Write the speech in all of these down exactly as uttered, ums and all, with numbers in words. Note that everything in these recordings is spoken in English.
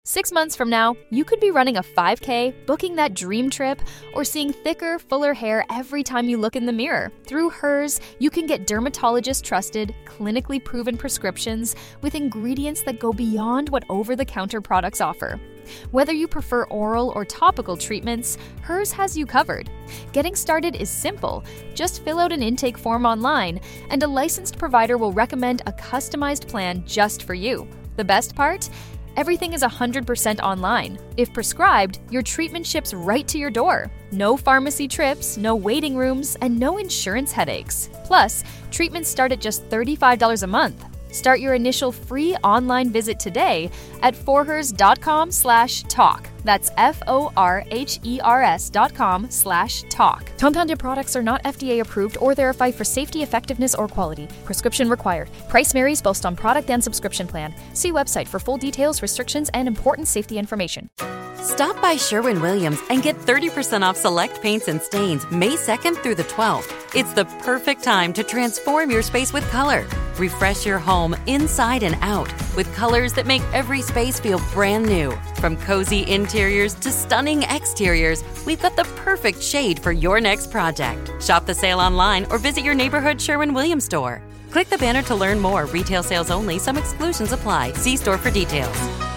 Six months from now, you could be running a five K, booking that dream trip, or seeing thicker, fuller hair every time you look in the mirror. Through Hers, you can get dermatologist-trusted, clinically proven prescriptions with ingredients that go beyond what over-the-counter products offer. Whether you prefer oral or topical treatments, Hers has you covered. Getting started is simple. Just fill out an intake form online, and a licensed provider will recommend a customized plan just for you. The best part? Everything is one hundred percent online. If prescribed, your treatment ships right to your door. No pharmacy trips, no waiting rooms, and no insurance headaches. Plus, treatments start at just thirty-five dollars a month. Start your initial free online visit today at forhers.com slash talk. That's F-O-R-H-E-R-S dot com slash talk. Compounded products are not F D A approved or verified for safety, effectiveness, or quality. Prescription required. Price varies based on product and subscription plan. See website for full details, restrictions, and important safety information. Stop by Sherwin-Williams and get thirty percent off select paints and stains May second through the twelfth. It's the perfect time to transform your space with color. Refresh your home inside and out with colors that make every space feel brand new. From cozy interiors to stunning exteriors, we've got the perfect shade for your next project. Shop the sale online or visit your neighborhood Sherwin-Williams store. Click the banner to learn more. Retail sales only. Some exclusions apply. See store for details.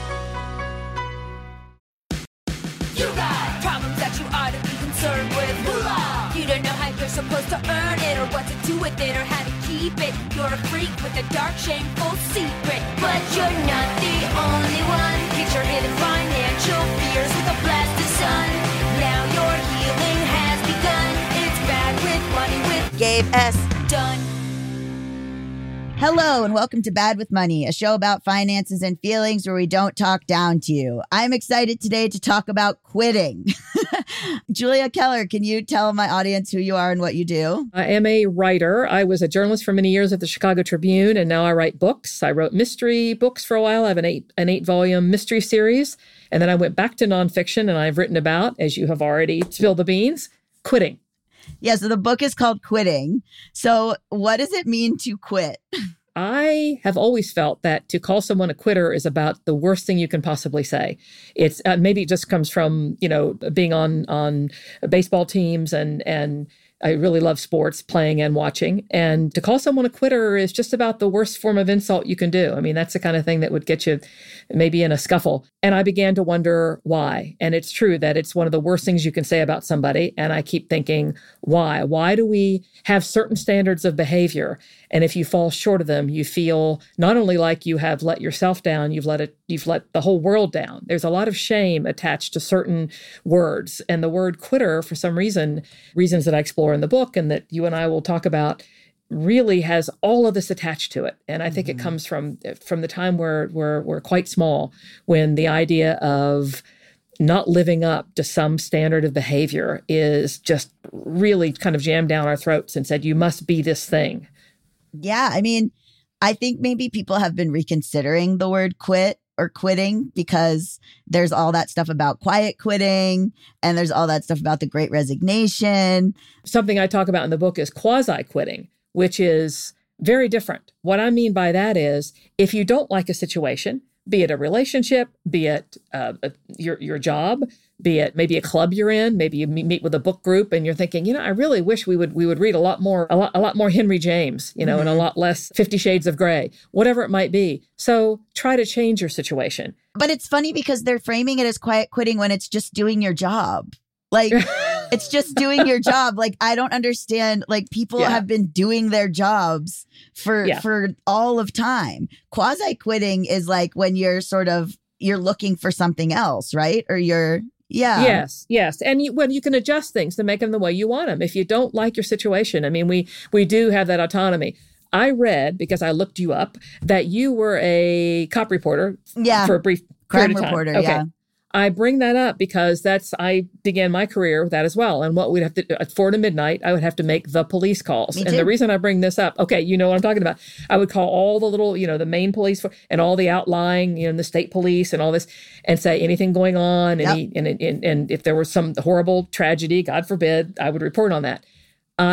You got problems that you ought to be concerned with. Moolah! You don't know how you're supposed to earn it, or what to do with it, or how to keep it. You're a freak with a dark, shameful secret. But you're not the only one. Get your hidden financial fears with a blast of sun. Now your healing has begun. It's Bad with Money with Gabe S. Dunn. Hello and welcome to Bad with Money, a show about finances and feelings where we don't talk down to you. I'm excited today to talk about quitting. Julia Keller, can you tell my audience who you are and what you do? I am a writer. I was a journalist for many years at the Chicago Tribune, and now I write books. I wrote mystery books for a while. I have an eight an eight volume mystery series. And then I went back to nonfiction, and I've written about, as you have already spilled the beans, quitting. Yeah, so the book is called Quitting. So what does it mean to quit? I have always felt that to call someone a quitter is about the worst thing you can possibly say. It's uh, maybe it just comes from, you know, being on on baseball teams, and and I really love sports, playing and watching. And to call someone a quitter is just about the worst form of insult you can do. I mean, that's the kind of thing that would get you maybe in a scuffle. And I began to wonder why. And it's true that it's one of the worst things you can say about somebody. And I keep thinking, why? Why do we have certain standards of behavior? And if you fall short of them, you feel not only like you have let yourself down, you've let it, you've let the whole world down. There's a lot of shame attached to certain words. And the word quitter, for some reason, reasons that I explore in the book and that you and I will talk about, really has all of this attached to it. And I think mm-hmm. it comes from from the time where we're, we're quite small, when the idea of not living up to some standard of behavior is just really kind of jammed down our throats and said, you must be this thing. Yeah, I mean, I think maybe people have been reconsidering the word quit or quitting because there's all that stuff about quiet quitting and there's all that stuff about the Great Resignation. Something I talk about in the book is quasi-quitting, which is very different. What I mean by that is if you don't like a situation, be it a relationship, be it uh, a, your your job, be it maybe a club you're in, maybe you meet with a book group and you're thinking, you know, I really wish we would we would read a lot more, a lot, a lot more Henry James, you know, mm-hmm. and a lot less Fifty Shades of Grey, whatever it might be. So try to change your situation. But it's funny because they're framing it as quiet quitting when it's just doing your job. Like, it's just doing your job. Like, I don't understand. Like, people yeah. have been doing their jobs for yeah. for all of time. Quasi quitting is like when you're sort of, you're looking for something else, right? Or you're, yeah. Yes, yes. And you, well, you can adjust things to make them the way you want them. If you don't like your situation, I mean, we we do have that autonomy. I read, because I looked you up, that you were a cop reporter yeah. for a brief Crime period of time. reporter, okay. yeah. I bring that up because that's, I began my career with that as well. And what we'd have to, at four to midnight, I would have to make the police calls. And the reason I bring this up, okay, you know what I'm talking about. I would call all the little, you know, the main police and all the outlying, you know, the state police and all this, and say anything going on. Yep. Any, and, and, and if there was some horrible tragedy, God forbid, I would report on that. I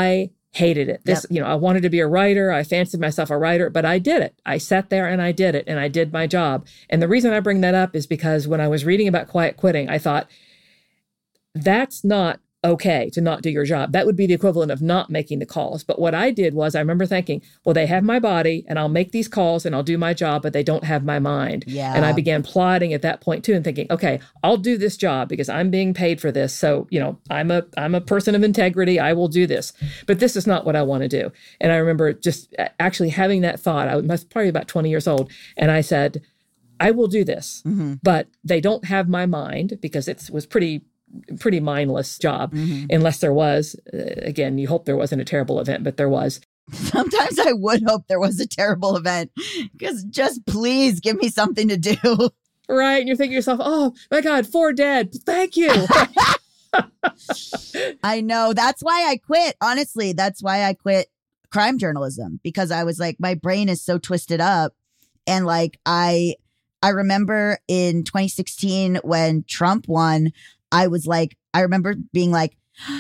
hated it. This, yep. you know, I wanted to be a writer. I fancied myself a writer, but I did it. I sat there and I did it and I did my job. And the reason I bring that up is because when I was reading about quiet quitting, I thought, that's not okay to not do your job. That would be the equivalent of not making the calls. But what I did was I remember thinking, well, they have my body and I'll make these calls and I'll do my job, but they don't have my mind. Yeah. And I began plotting at that point too and thinking, okay, I'll do this job because I'm being paid for this. So, you know, I'm a I'm a person of integrity. I will do this. But this is not what I want to do. And I remember just actually having that thought. I was probably about twenty years old. And I said, I will do this, mm-hmm. but they don't have my mind because it was pretty pretty mindless job, mm-hmm. unless there was, uh, again, you hope there wasn't a terrible event, but there was. Sometimes I would hope there was a terrible event because just please give me something to do. Right. And you're thinking to yourself, oh my God, four dead. Thank you. I know. That's why I quit. Honestly, that's why I quit crime journalism, because I was like, my brain is so twisted up. And like, I, I remember in twenty sixteen when Trump won, I was like, I remember being like,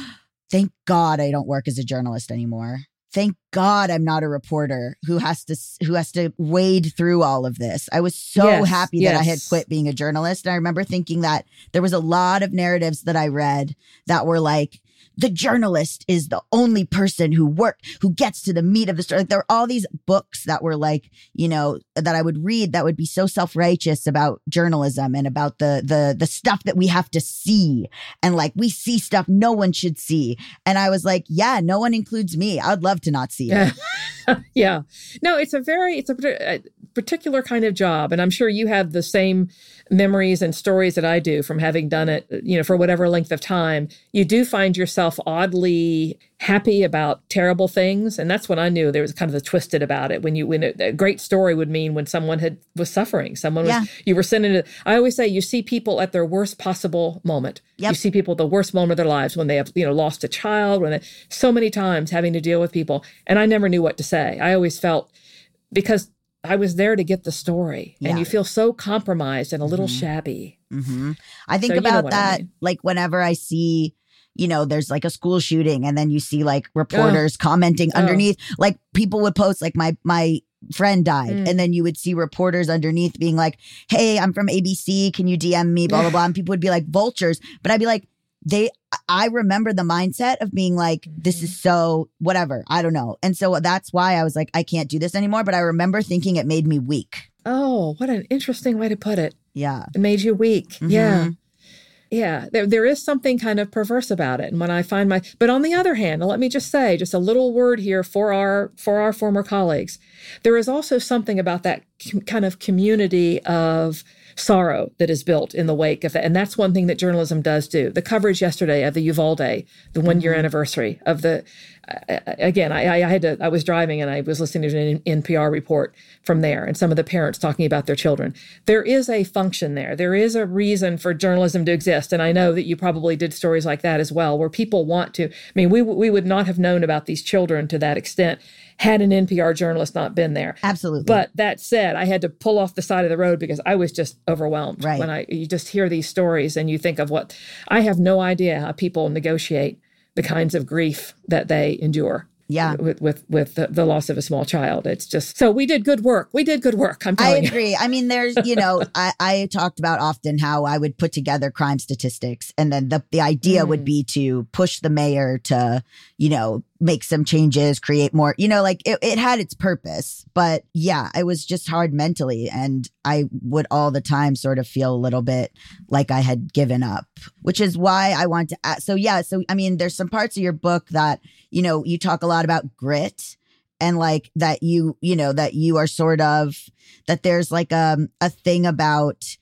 thank God I don't work as a journalist anymore. Thank God I'm not a reporter who has to who has to wade through all of this. I was so yes, happy yes. that I had quit being a journalist. And I remember thinking that there was a lot of narratives that I read that were like, the journalist is the only person who worked, who gets to the meat of the story. Like, there were all these books that were like, you know, that I would read that would be so self-righteous about journalism and about the the the stuff that we have to see. And like, we see stuff no one should see. And I was like, yeah, no one includes me. I would love to not see it. Yeah. No, it's a very, it's a, a particular kind of job. And I'm sure you have the same memories and stories that I do from having done it, you know, for whatever length of time. You do find yourself oddly happy about terrible things. And that's when I knew there was kind of the twisted about it. When you, when a, a great story would mean when someone had, was suffering, someone was, yeah. you were sending it. I always say you see people at their worst possible moment. Yep. You see people at the worst moment of their lives when they have, you know, lost a child, when they, so many times having to deal with people. And I never knew what to say. I always felt, because I was there to get the story, yeah. and you feel so compromised and a little mm-hmm. shabby. Mm-hmm. I think so about you know that, I mean. Like whenever I see, you know, there's like a school shooting and then you see like reporters oh. commenting underneath, oh. like people would post like my, my friend died. Mm. And then you would see reporters underneath being like, hey, I'm from A B C. Can you D M me? Blah, blah, blah. And people would be like vultures. But I'd be like, they, I remember the mindset of being like, this is so whatever. I don't know. And so that's why I was like, I can't do this anymore. But I remember thinking it made me weak. Oh, what an interesting way to put it. Yeah. It made you weak. Mm-hmm. Yeah. Yeah. There, there is something kind of perverse about it. And when I find my, but on the other hand, let me just say just a little word here for our, for our former colleagues. There is also something about that com- kind of community of sorrow that is built in the wake of that. And that's one thing that journalism does do. The coverage yesterday of the Uvalde, the one year mm-hmm. anniversary of the, uh, again, I, I had to, I was driving and I was listening to an N P R report from there and some of the parents talking about their children. There is a function there. There is a reason for journalism to exist. And I know that you probably did stories like that as well, where people want to, I mean, we, we would not have known about these children to that extent had an N P R journalist not been there. Absolutely. But that said, I had to pull off the side of the road because I was just overwhelmed. Right. When I you just hear these stories and you think of what, I have no idea how people negotiate the kinds of grief that they endure. Yeah. With with, with the, the loss of a small child. It's just, so we did good work. We did good work. I'm telling you. I agree. You. I mean, there's, you know, I, I talked about often how I would put together crime statistics and then the, the idea mm. would be to push the mayor to, you know, make some changes, create more, you know, like it, it had its purpose. But yeah, it was just hard mentally. And I would all the time sort of feel a little bit like I had given up, which is why I want to ask. So yeah, so I mean, there's some parts of your book that, you know, you talk a lot about grit and like that you, you know, that you are sort of, that there's like um, a thing about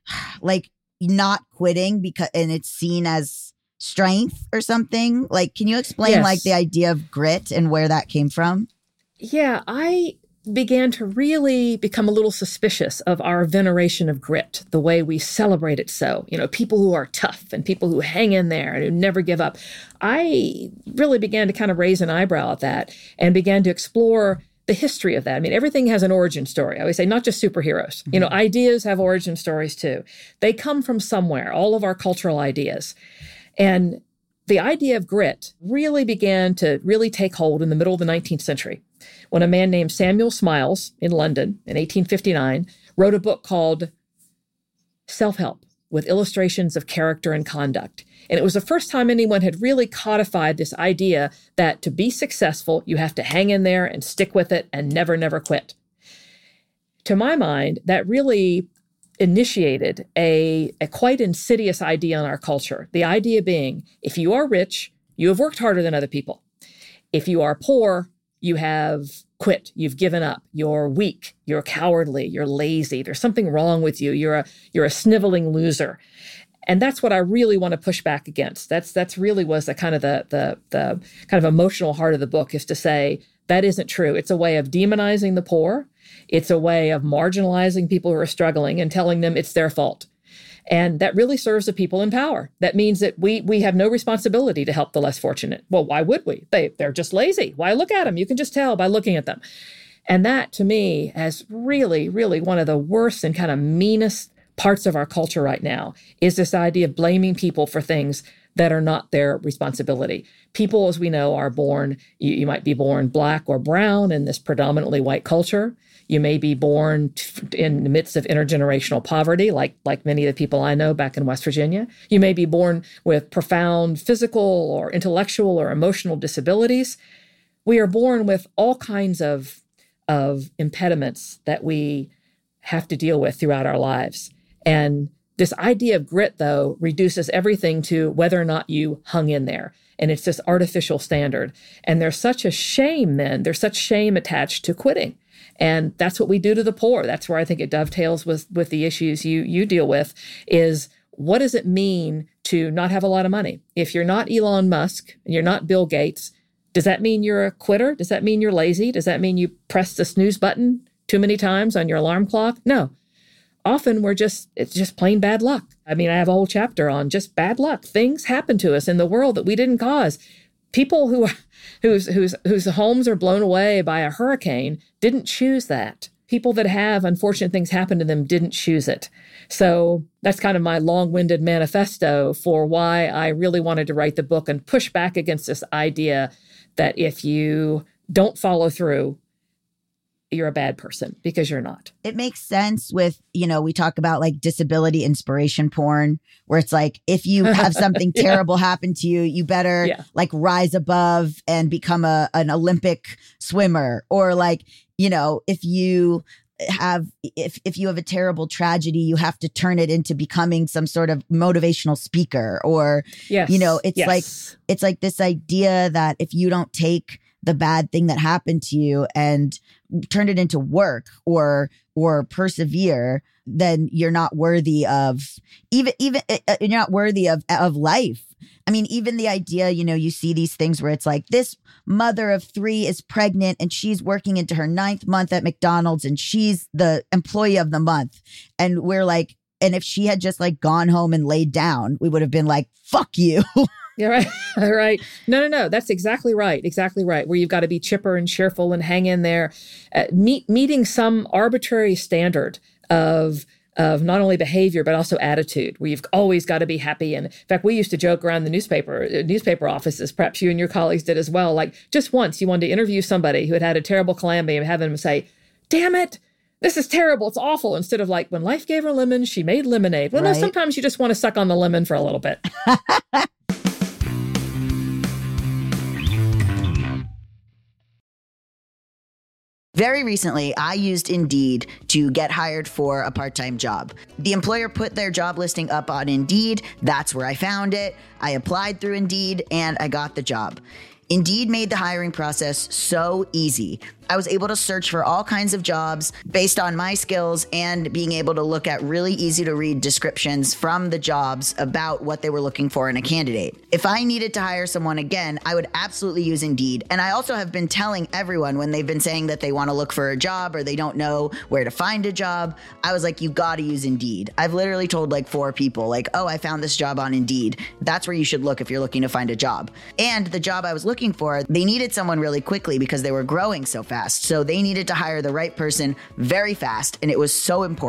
like not quitting because, and it's seen as strength or something. Like, can you explain yes. like the idea of grit and where that came from? Yeah, I began to really become a little suspicious of our veneration of grit, the way we celebrate it so. You know, people who are tough and people who hang in there and who never give up. I really began to kind of raise an eyebrow at that and began to explore the history of that. I mean, everything has an origin story. I always say, not just superheroes. Mm-hmm. You know, ideas have origin stories too. They come from somewhere, all of our cultural ideas. And The idea of grit really began to really take hold in the middle of the nineteenth century when a man named Samuel Smiles in London in eighteen fifty-nine wrote a book called Self-Help with Illustrations of Character and Conduct. And it was the first time anyone had really codified this idea that to be successful, you have to hang in there and stick with it and never, never quit. To my mind, that really initiated a, a quite insidious idea in our culture. The idea being, if you are rich, you have worked harder than other people. If you are poor, you have quit, you've given up, you're weak, you're cowardly, you're lazy, there's something wrong with you, you're a you're a sniveling loser. And that's what I really want to push back against. That's that's really was the kind of the the the kind of emotional heart of the book, is to say that isn't true. It's a way of demonizing the poor. It's a way of marginalizing people who are struggling and telling them it's their fault. And that really serves the people in power. That means that we we have no responsibility to help the less fortunate. Well, why would we? They, they're just lazy. Why look at them? You can just tell by looking at them. And that, to me, is really, really one of the worst and kind of meanest parts of our culture right now, is this idea of blaming people for things that are not their responsibility. People, as we know, are born, you, you might be born black or brown in this predominantly white culture. You may be born t- in the midst of intergenerational poverty, like, like many of the people I know back in West Virginia. You may be born with profound physical or intellectual or emotional disabilities. We are born with all kinds of, of impediments that we have to deal with throughout our lives. And this idea of grit, though, reduces everything to whether or not you hung in there. And it's this artificial standard. And there's such a shame then, there's such shame attached to quitting. And that's what we do to the poor. That's where I think it dovetails with, with the issues you you deal with, is what does it mean to not have a lot of money? If you're not Elon Musk and you're not Bill Gates, does that mean you're a quitter? Does that mean you're lazy? Does that mean you press the snooze button too many times on your alarm clock? No. Often we're just, it's just plain bad luck. I mean, I have a whole chapter on just bad luck. Things happen to us in the world that we didn't cause. People who whose whose whose homes are blown away by a hurricane didn't choose that. People that have unfortunate things happen to them didn't choose it. So that's kind of my long-winded manifesto for why I really wanted to write the book and push back against this idea that if you don't follow through, you're a bad person, because you're not. It makes sense with, you know, we talk about like disability inspiration porn, where it's like, if you have something yeah. terrible happen to you, you better yeah. like rise above and become a an Olympic swimmer. Or like, you know, if you have, if, if you have a terrible tragedy, you have to turn it into becoming some sort of motivational speaker. Or, yes. you know, it's yes. like, it's like this idea that if you don't take the bad thing that happened to you and turn it into work or or persevere, then you're not worthy of even even uh, you're not worthy of of life. I mean, even the idea, you know, you see these things where it's like, this mother of three is pregnant and she's working into her ninth month at McDonald's and she's the employee of the month. And we're like, and if she had just like gone home and laid down, we would have been like, fuck you. Yeah, right. right. No, no, no. That's exactly right. Exactly right. Where you've got to be chipper and cheerful and hang in there, uh, meet, meeting some arbitrary standard of of not only behavior, but also attitude, where you've always got to be happy. And in fact, we used to joke around the newspaper, newspaper offices, perhaps you and your colleagues did as well. Like, just once you wanted to interview somebody who had had a terrible calamity and have them say, damn it, this is terrible, it's awful. Instead of like, when life gave her lemons, she made lemonade. Well, right. no, sometimes you just want to suck on the lemon for a little bit. Very recently, I used Indeed to get hired for a part-time job. The employer put their job listing up on Indeed. That's where I found it. I applied through Indeed and I got the job. Indeed made the hiring process so easy. I was able to search for all kinds of jobs based on my skills and being able to look at really easy to read descriptions from the jobs about what they were looking for in a candidate. If I needed to hire someone again, I would absolutely use Indeed. And I also have been telling everyone when they've been saying that they want to look for a job or they don't know where to find a job, I was like, you got to use Indeed. I've literally told like four people like, oh, I found this job on Indeed. That's where you should look if you're looking to find a job. And the job I was looking for, they needed someone really quickly because they were growing so fast. So they needed to hire the right person very fast, and it was so important.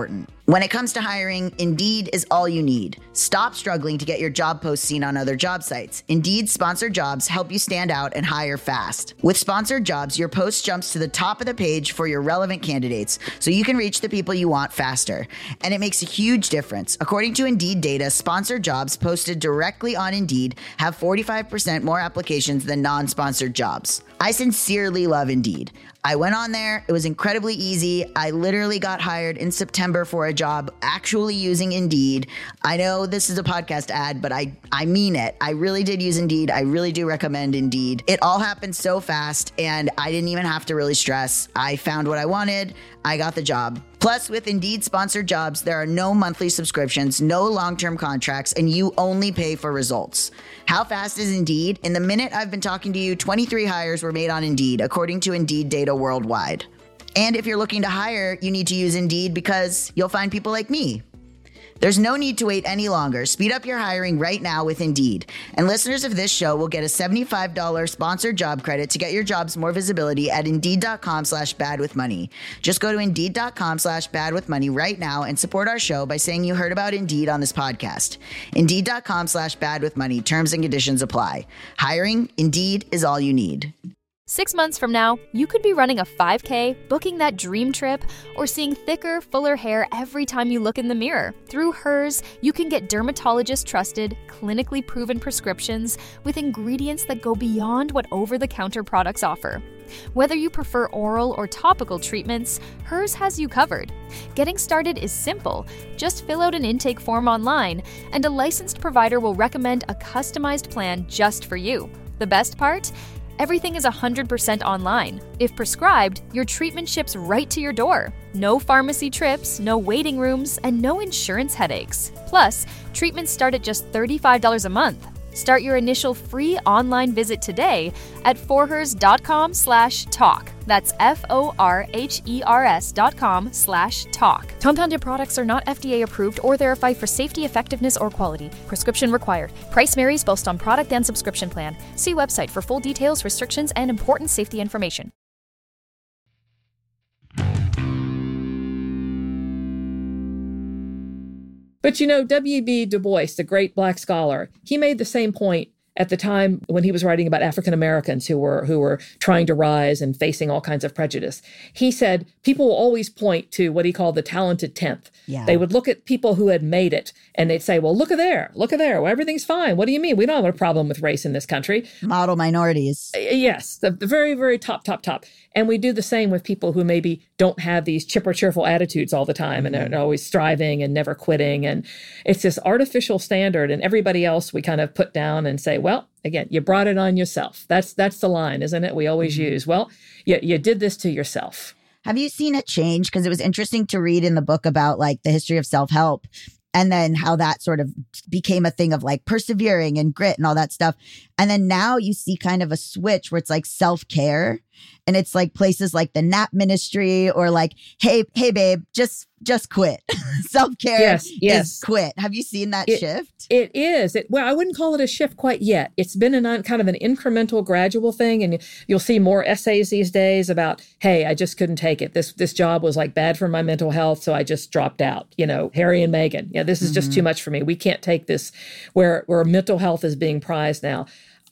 When it comes to hiring, Indeed is all you need. Stop struggling to get your job posts seen on other job sites. Indeed sponsored jobs help you stand out and hire fast. With sponsored jobs, your post jumps to the top of the page for your relevant candidates, so you can reach the people you want faster. And it makes a huge difference. According to Indeed data, sponsored jobs posted directly on Indeed have forty-five percent more applications than non-sponsored jobs. I sincerely love Indeed. I went on there. It was incredibly easy. I literally got hired in September for a job actually using Indeed. I know this is a podcast ad, but I, I mean it. I really did use Indeed. I really do recommend Indeed. It all happened so fast, and I didn't even have to really stress. I found what I wanted. I got the job. Plus, with Indeed sponsored jobs, there are no monthly subscriptions, no long-term contracts, and you only pay for results. How fast is Indeed? In the minute I've been talking to you, twenty-three hires were made on Indeed, according to Indeed data worldwide. And if you're looking to hire, you need to use Indeed because you'll find people like me. There's no need to wait any longer. Speed up your hiring right now with Indeed. And listeners of this show will get a seventy-five dollars sponsored job credit to get your jobs more visibility at Indeed.com slash bad with money. Just go to Indeed.com slash bad with money right now and support our show by saying you heard about Indeed on this podcast. Indeed.com slash bad with money. Terms and conditions apply. Hiring? Indeed is all you need. Six months from now, you could be running a five K, booking that dream trip, or seeing thicker, fuller hair every time you look in the mirror. Through Hers, you can get dermatologist-trusted, clinically proven prescriptions with ingredients that go beyond what over-the-counter products offer. Whether you prefer oral or topical treatments, Hers has you covered. Getting started is simple. Just fill out an intake form online, and a licensed provider will recommend a customized plan just for you. The best part? Everything is one hundred percent online. If prescribed, your treatment ships right to your door. No pharmacy trips, no waiting rooms, and no insurance headaches. Plus, treatments start at just thirty-five dollars a month. Start your initial free online visit today at forhers.com slash talk. That's F-O-R-H-E-R-S dot com slash talk. Compounded products are not F D A approved or verified for safety, effectiveness, or quality. Prescription required. Price varies based on product and subscription plan. See website for full details, restrictions, and important safety information. But you know, W B Du Bois, the great Black scholar, he made the same point at the time when he was writing about African Americans who were who were trying to rise and facing all kinds of prejudice. He said people will always point to what he called the talented tenth. Yeah. They would look at people who had made it and they'd say, well, look at there, look at there. Well, everything's fine. What do you mean? We don't have a problem with race in this country. Model minorities. Yes, the, the very, very top, top, top. And we do the same with people who maybe don't have these chipper, cheerful attitudes all the time and are always striving and never quitting. And it's this artificial standard, and everybody else we kind of put down and say, well, again, you brought it on yourself. That's that's the line, isn't it? We always mm-hmm. use, well, you, you did this to yourself. Have you seen it change? Because it was interesting to read in the book about like the history of self-help and then how that sort of became a thing of like persevering and grit and all that stuff. And then now you see kind of a switch where it's like self-care. And it's like places like the Nap Ministry or like, hey, hey, babe, just just quit. Self-care yes, yes. is quit. Have you seen that it, shift? It is. It, well, I wouldn't call it a shift quite yet. It's been a kind of an incremental, gradual thing. And you'll see more essays these days about, hey, I just couldn't take it. This this job was like bad for my mental health, so I just dropped out. You know, Harry and Meghan. Yeah, this is mm-hmm. just too much for me. We can't take this where where mental health is being prized now.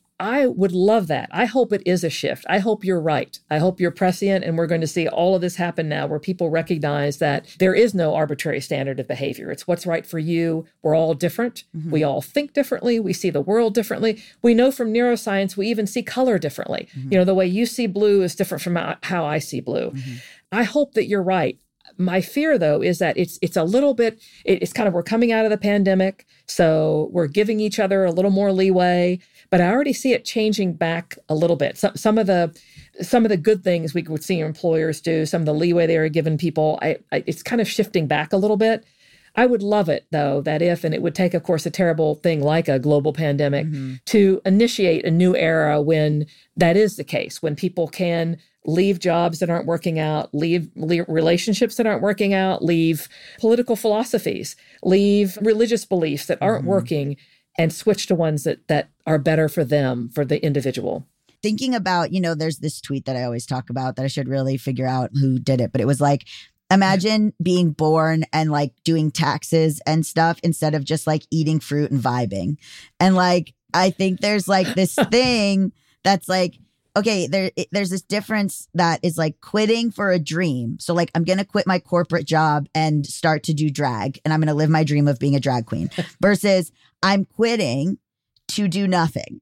I would love that. I hope it is a shift. I hope you're right. I hope you're prescient, and we're going to see all of this happen now where people recognize that there is no arbitrary standard of behavior. It's what's right for you. We're all different. Mm-hmm. We all think differently. We see the world differently. We know from neuroscience, we even see color differently. Mm-hmm. You know, the way you see blue is different from how I see blue. Mm-hmm. I hope that you're right. My fear, though, is that it's it's a little bit, it's kind of, we're coming out of the pandemic, so we're giving each other a little more leeway, but I already see it changing back a little bit. Some some of the some of the good things we would see employers do, some of the leeway they are giving people, I, I, it's kind of shifting back a little bit. I would love it, though, that if, and it would take, of course, a terrible thing like a global pandemic mm-hmm. to initiate a new era when that is the case, when people can leave jobs that aren't working out, leave, leave relationships that aren't working out, leave political philosophies, leave religious beliefs that aren't mm-hmm. working, and switch to ones that that are better for them, for the individual. Thinking about, you know, there's this tweet that I always talk about that I should really figure out who did it, but it was like, Imagine being born and like doing taxes and stuff instead of just like eating fruit and vibing. And like, I think there's like this thing that's like, okay, there there's this difference that is like quitting for a dream. So like, I'm going to quit my corporate job and start to do drag, and I'm going to live my dream of being a drag queen versus I'm quitting to do nothing.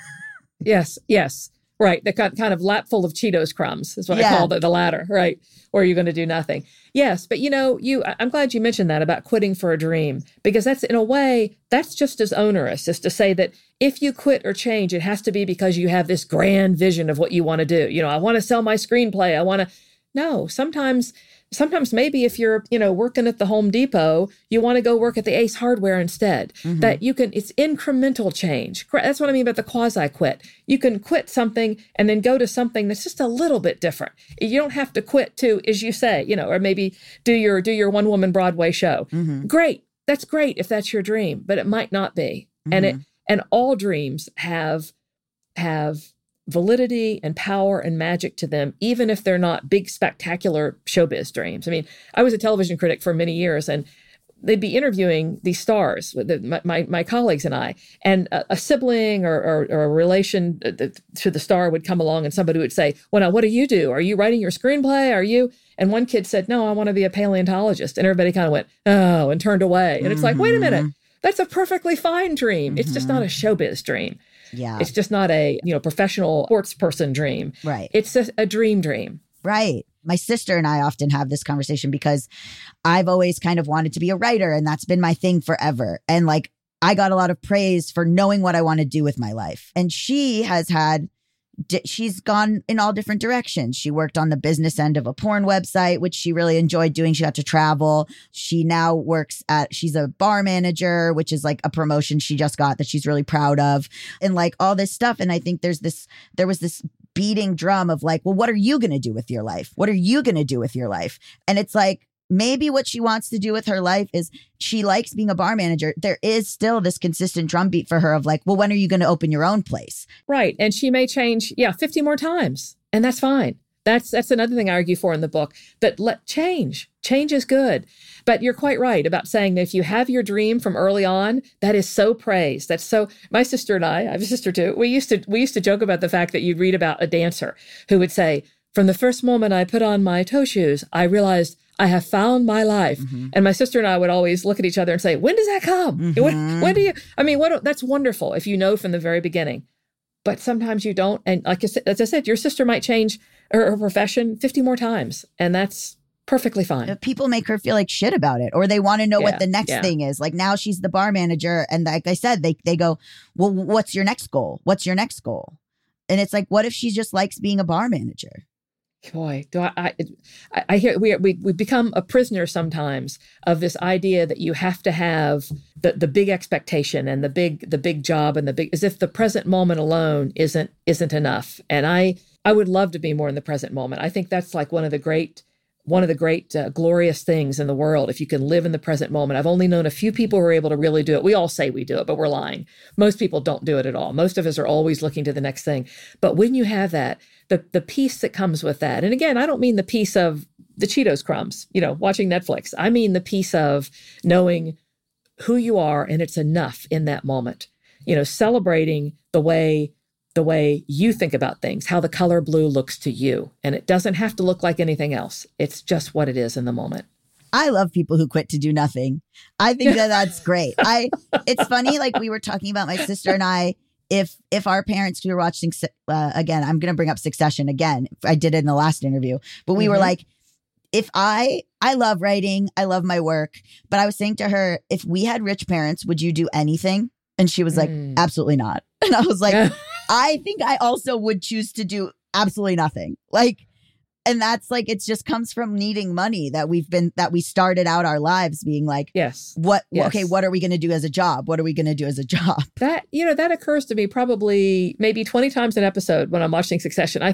Yes, yes. Right. The kind of lap full of Cheetos crumbs is what yeah. I call the, the latter, right? Or you're going to do nothing. Yes. But, you know, you, I'm glad you mentioned that about quitting for a dream, because that's, in a way, that's just as onerous as to say that if you quit or change, it has to be because you have this grand vision of what you want to do. You know, I want to sell my screenplay. I want to. No, sometimes, sometimes maybe if you're, you know, working at the Home Depot, you want to go work at the Ace Hardware instead. Mm-hmm. That you can, it's incremental change. That's what I mean about the quasi quit. You can quit something and then go to something that's just a little bit different. You don't have to quit to, as you say, you know, or maybe do your, do your one woman Broadway show. Mm-hmm. Great. That's great if that's your dream, but it might not be. Mm-hmm. And it, and all dreams have, have, validity and power and magic to them, even if they're not big, spectacular showbiz dreams. I mean, I was a television critic for many years, and they'd be interviewing these stars, with the, my, my my colleagues and I, and a, a sibling or, or, or a relation to the star would come along, and somebody would say, well, now, what do you do? Are you writing your screenplay? Are you? And one kid said, no, I want to be a paleontologist. And everybody kind of went, oh, and turned away. And it's mm-hmm. like, wait a minute, that's a perfectly fine dream. Mm-hmm. It's just not a showbiz dream. Yeah. It's just not a, you know, professional sports person dream. Right. It's a, a dream dream. Right. My sister and I often have this conversation because I've always kind of wanted to be a writer, and that's been my thing forever. And like, I got a lot of praise for knowing what I want to do with my life. And she has had, she's gone in all different directions. She worked on the business end of a porn website, which she really enjoyed doing. She got to travel. She now works at, she's a bar manager, which is like a promotion she just got that she's really proud of, and like all this stuff. And I think there's this, there was this beating drum of like, well, what are you going to do with your life? What are you going to do with your life? And it's like, maybe what she wants to do with her life is she likes being a bar manager. There is still this consistent drumbeat for her of like, well, when are you going to open your own place? Right. And she may change, yeah, fifty more times. And that's fine. That's that's another thing I argue for in the book, that let change. Change is good. But you're quite right about saying that if you have your dream from early on, that is so praised. That's so, my sister and I, I have a sister too, we used to we used to joke about the fact that you'd read about a dancer who would say, from the first moment I put on my toe shoes, I realized I have found my life. Mm-hmm. And my sister and I would always look at each other and say, when does that come? Mm-hmm. When, when do you, I mean, what? That's wonderful if you know from the very beginning. But sometimes you don't. And like I said, as I said, your sister might change her, her profession fifty more times. And that's perfectly fine. People make her feel like shit about it, or they want to know yeah, what the next yeah. thing is. Like now she's the bar manager. And like I said, they, they go, well, what's your next goal? What's your next goal? And it's like, what if she just likes being a bar manager? Boy, do I, I, I hear we, we we become a prisoner sometimes of this idea that you have to have the, the big expectation and the big the big job and the big, as if the present moment alone isn't isn't enough. And I I would love to be more in the present moment. I think that's like one of the great one of the great uh, glorious things in the world, if you can live in the present moment. I've only known a few people who are able to really do it. We all say we do it, but we're lying. Most people don't do it at all. Most of us are always looking to the next thing. But when you have that, the the peace that comes with that, and again, I don't mean the peace of the Cheetos crumbs, you know, watching Netflix. I mean the peace of knowing who you are, and it's enough in that moment. You know, celebrating the way the way you think about things, how the color blue looks to you. And it doesn't have to look like anything else. It's just what it is in the moment. I love people who quit to do nothing. I think that that's great. I. It's funny, like we were talking about my sister and I, if if our parents were watching, uh, again, I'm going to bring up Succession again. I did it in the last interview, but we mm-hmm. were like, if I, I love writing, I love my work, but I was saying to her, if we had rich parents, would you do anything? And she was like, mm. absolutely not. And I was like, I think I also would choose to do absolutely nothing. Like, and that's like, it just comes from needing money that we've been, that we started out our lives being like, yes, what, yes. okay, what are we going to do as a job? What are we going to do as a job? That, you know, that occurs to me probably maybe twenty times an episode when I'm watching Succession. I think,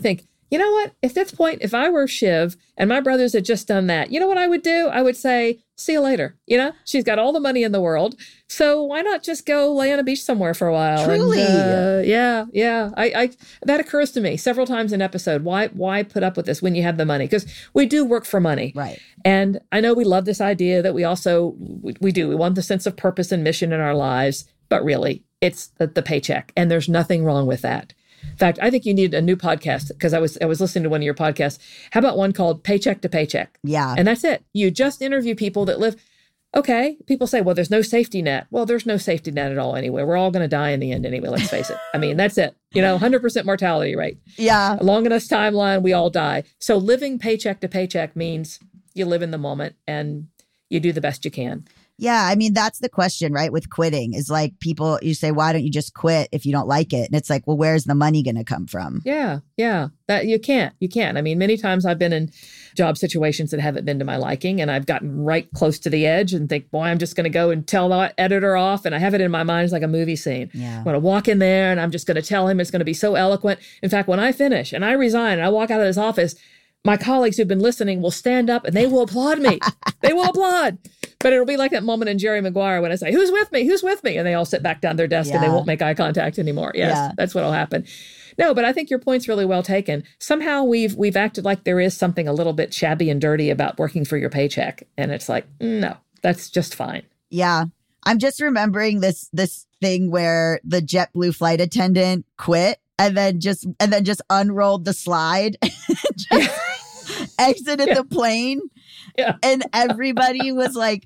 you know what? At this point, if I were Shiv and my brothers had just done that, you know what I would do? I would say, see you later. You know, she's got all the money in the world. So why not just go lay on a beach somewhere for a while? Truly. And, uh, yeah, yeah. I, I that occurs to me several times an episode. Why, why put up with this when you have the money? Because we do work for money. Right. And I know we love this idea that we also, we, we do. We want the sense of purpose and mission in our lives. But really, it's the, the paycheck. And there's nothing wrong with that. In fact, I think you need a new podcast because I was I was listening to one of your podcasts. How about one called Paycheck to Paycheck? Yeah. And that's it. You just interview people that live. Okay. People say, well, there's no safety net. Well, there's no safety net at all anyway. We're all going to die in the end anyway. Let's face it. I mean, that's it. You know, one hundred percent mortality rate. Yeah. Long enough timeline, we all die. So living paycheck to paycheck means you live in the moment and you do the best you can. Yeah, I mean, that's the question, right? With quitting is like people, you say, why don't you just quit if you don't like it? And it's like, well, where's the money going to come from? Yeah, yeah, that you can't, you can't. I mean, many times I've been in job situations that haven't been to my liking and I've gotten right close to the edge and think, boy, I'm just going to go and tell the editor off. And I have it in my mind as like a movie scene. Yeah. I'm going to walk in there and I'm just going to tell him it's going to be so eloquent. In fact, when I finish and I resign and I walk out of this office, my colleagues who've been listening will stand up and they will applaud me. They will applaud. But it'll be like that moment in Jerry Maguire when I say, who's with me? Who's with me? And they all sit back down their desk yeah. and they won't make eye contact anymore. Yes, yeah. That's what'll happen. No, but I think your point's really well taken. Somehow we've we've acted like there is something a little bit shabby and dirty about working for your paycheck. And it's like, no, that's just fine. Yeah. I'm just remembering this this thing where the JetBlue flight attendant quit and then just and then just unrolled the slide just exited yeah. the plane. Yeah. And everybody was like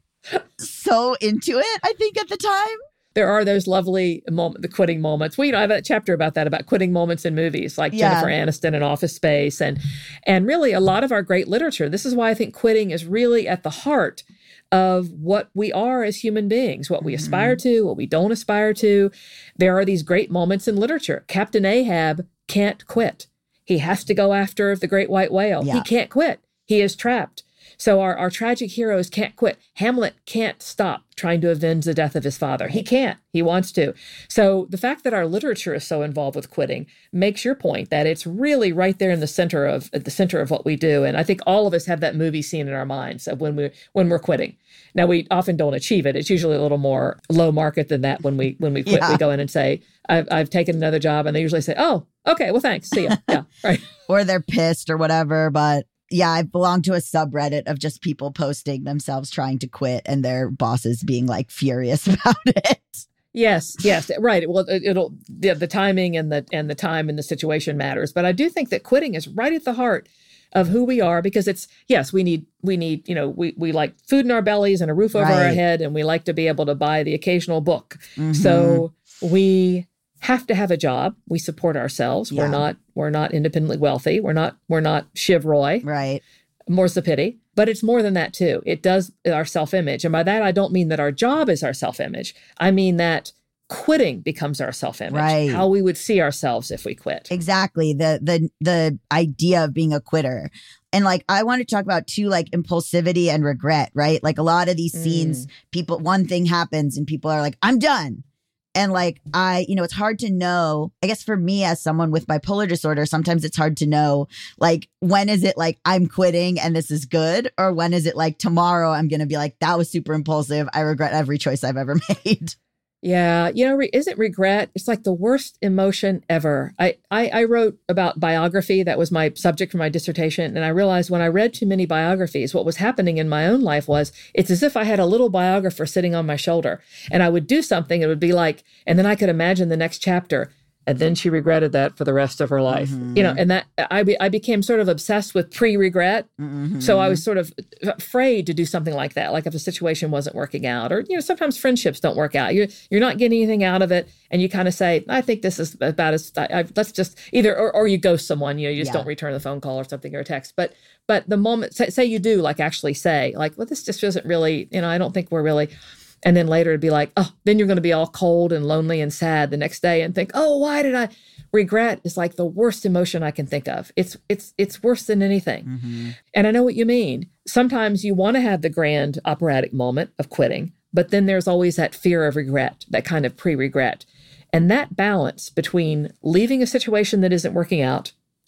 so into it, I think, at the time. There are those lovely moment, the quitting moments. Well, you know, I have a chapter about that, about quitting moments in movies, like yeah. Jennifer Aniston in Office Space. And, and really a lot of our great literature. This is why I think quitting is really at the heart of what we are as human beings, what we mm-hmm. aspire to, what we don't aspire to. There are these great moments in literature. Captain Ahab can't quit. He has to go after the great white whale. Yeah. He can't quit. He is trapped. So our, our tragic heroes can't quit. Hamlet can't stop trying to avenge the death of his father. He can't. He wants to. So the fact that our literature is so involved with quitting makes your point that it's really right there in the center of at the center of what we do. And I think all of us have that movie scene in our minds of when we when we're quitting. Now we often don't achieve it. It's usually a little more low market than that. When we when we quit, yeah. we go in and say, I've, I've taken another job, and they usually say, oh, okay, well, thanks, see ya. Yeah, right. Or they're pissed or whatever, but. Yeah, I belong to a subreddit of just people posting themselves trying to quit and their bosses being like furious about it. Yes, yes, right. Well, it, it'll the, the timing and the and the time and the situation matters. But I do think that quitting is right at the heart of who we are, because it's yes, we need we need you know we we like food in our bellies and a roof over right. our head, and we like to be able to buy the occasional book. Mm-hmm. So we have to have a job. We support ourselves. Yeah. We're not we're not independently wealthy. We're not we're not Shiv Roy. Right. More's the pity. But it's more than that too. It does our self-image. And by that, I don't mean that our job is our self-image. I mean that quitting becomes our self-image. Right. How we would see ourselves if we quit. Exactly. The the the idea of being a quitter. And like, I want to talk about too, like impulsivity and regret, right? Like a lot of these scenes, mm. people, one thing happens and people are like, I'm done. And like, I, you know, it's hard to know, I guess for me as someone with bipolar disorder, sometimes it's hard to know, like, when is it like I'm quitting and this is good? Or when is it like tomorrow I'm going to be like, that was super impulsive. I regret every choice I've ever made. Yeah. You know, re- isn't regret? It's like the worst emotion ever. I, I, I wrote about biography. That was my subject for my dissertation. And I realized when I read too many biographies, what was happening in my own life was it's as if I had a little biographer sitting on my shoulder, and I would do something. It would be like, and then I could imagine the next chapter. And then she regretted that for the rest of her life, mm-hmm. you know, and that I, be, I became sort of obsessed with pre-regret. Mm-hmm. So I was sort of afraid to do something like that. Like if a situation wasn't working out, or, you know, sometimes friendships don't work out. You're, you're not getting anything out of it. And you kind of say, I think this is about as, I, I, let's just either, or, or you ghost someone, you know, you just yeah. don't return the phone call or something or a text. But, but the moment, say, say you do like actually say like, well, this just isn't really, you know, I don't think we're really. And then later it'd be like, oh, then you're going to be all cold and lonely and sad the next day and think, oh, why did I? Regret is like the worst emotion I can think of. It's it's it's worse than anything. Mm-hmm. And I know what you mean. Sometimes you want to have the grand operatic moment of quitting, but then there's always that fear of regret, that kind of pre-regret. And that balance between leaving a situation that isn't working out,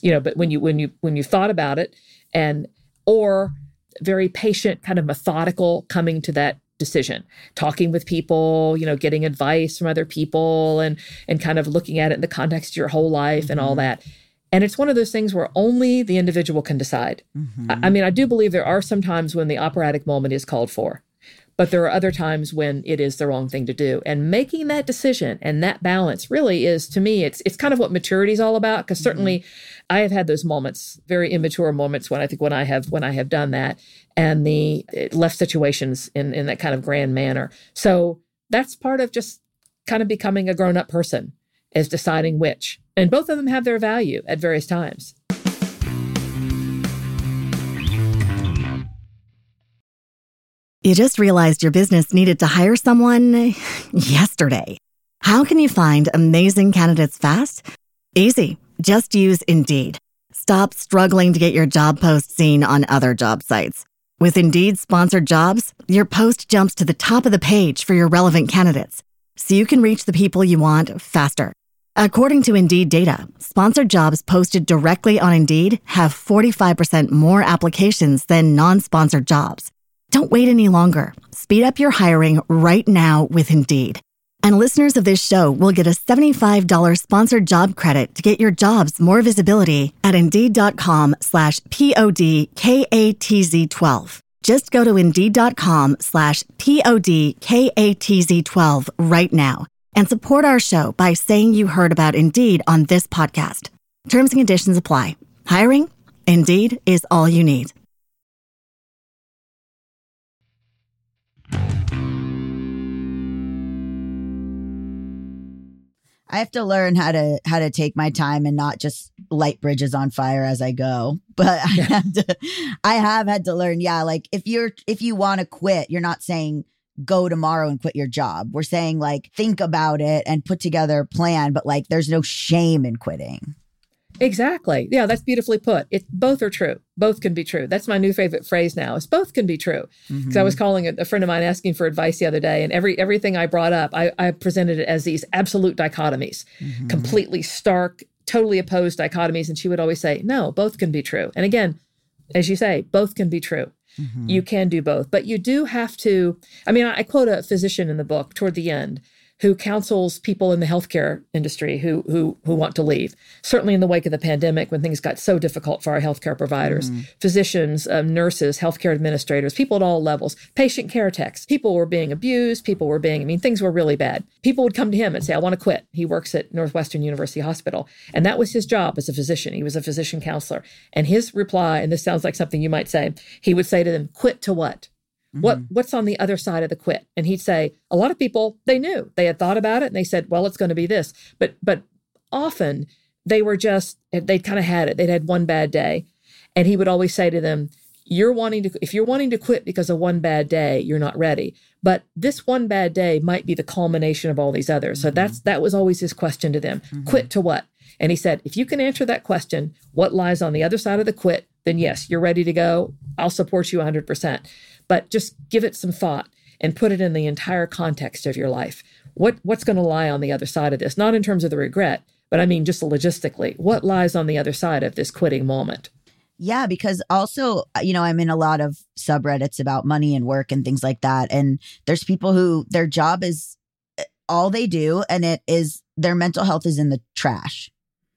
you know, but when you, when you, when you thought about it and, or very patient, kind of methodical coming to that decision, talking with people, you know, getting advice from other people and, and kind of looking at it in the context of your whole life mm-hmm. and all that. And it's one of those things where only the individual can decide. Mm-hmm. I, I mean, I do believe there are some times when the operatic moment is called for, but there are other times when it is the wrong thing to do. And making that decision and that balance really is, to me, it's it's kind of what maturity is all about. Because certainly mm-hmm. I have had those moments, very immature moments when I think when I have when I have done that and the left situations in, in that kind of grand manner. So that's part of just kind of becoming a grown-up person, is deciding which. And both of them have their value at various times. You just realized your business needed to hire someone yesterday. How can you find amazing candidates fast? Easy. Just use Indeed. Stop struggling to get your job post seen on other job sites. With Indeed sponsored jobs, your post jumps to the top of the page for your relevant candidates, so you can reach the people you want faster. According to Indeed data, sponsored jobs posted directly on Indeed have forty-five percent more applications than non-sponsored jobs. Don't wait any longer. Speed up your hiring right now with Indeed. And listeners of this show will get a seventy-five dollars sponsored job credit to get your jobs more visibility at Indeed.com slash P-O-D-K-A-T-Z-12. Just go to Indeed.com slash P-O-D-K-A-T-Z-12 right now and support our show by saying you heard about Indeed on this podcast. Terms and conditions apply. Hiring? Indeed is all you need. I have to learn how to how to take my time and not just light bridges on fire as I go. But I have to, I have had to learn, yeah, like if you're if you want to quit, you're not saying go tomorrow and quit your job. We're saying like think about it and put together a plan, but like there's no shame in quitting. Exactly. Yeah, that's beautifully put. It both are true. Both can be true. That's my new favorite phrase now, is both can be true. Because mm-hmm. I was calling a, a friend of mine asking for advice the other day, and every everything I brought up, I, I presented it as these absolute dichotomies, mm-hmm. completely stark, totally opposed dichotomies. And she would always say, no, both can be true. And again, as you say, both can be true. Mm-hmm. You can do both. But you do have to, I mean, I, I quote a physician in the book toward the end who counsels people in the healthcare industry who who who want to leave. Certainly in the wake of the pandemic, when things got so difficult for our healthcare providers, mm-hmm. physicians, um, nurses, healthcare administrators, people at all levels, patient care techs, people were being abused, people were being, I mean, things were really bad. People would come to him and say, I want to quit. He works at Northwestern University Hospital. And that was his job as a physician. He was a physician counselor. And his reply, and this sounds like something you might say, he would say to them, quit to what? What what's on the other side of the quit? And he'd say, a lot of people, they knew. They had thought about it and they said, well, it's going to be this. But but often they were just, they'd kind of had it. They'd had one bad day. And he would always say to them, you're wanting to, if you're wanting to quit because of one bad day, you're not ready. But this one bad day might be the culmination of all these others. So mm-hmm. that's that was always his question to them. Mm-hmm. Quit to what? And he said, if you can answer that question, what lies on the other side of the quit, then yes, you're ready to go. I'll support you one hundred percent. But just give it some thought and put it in the entire context of your life. What what's going to lie on the other side of this? Not in terms of the regret, but I mean just logistically. What lies on the other side of this quitting moment? Yeah, because also, you know, I'm in a lot of subreddits about money and work and things like that. And there's people who their job is all they do, and it is their mental health is in the trash.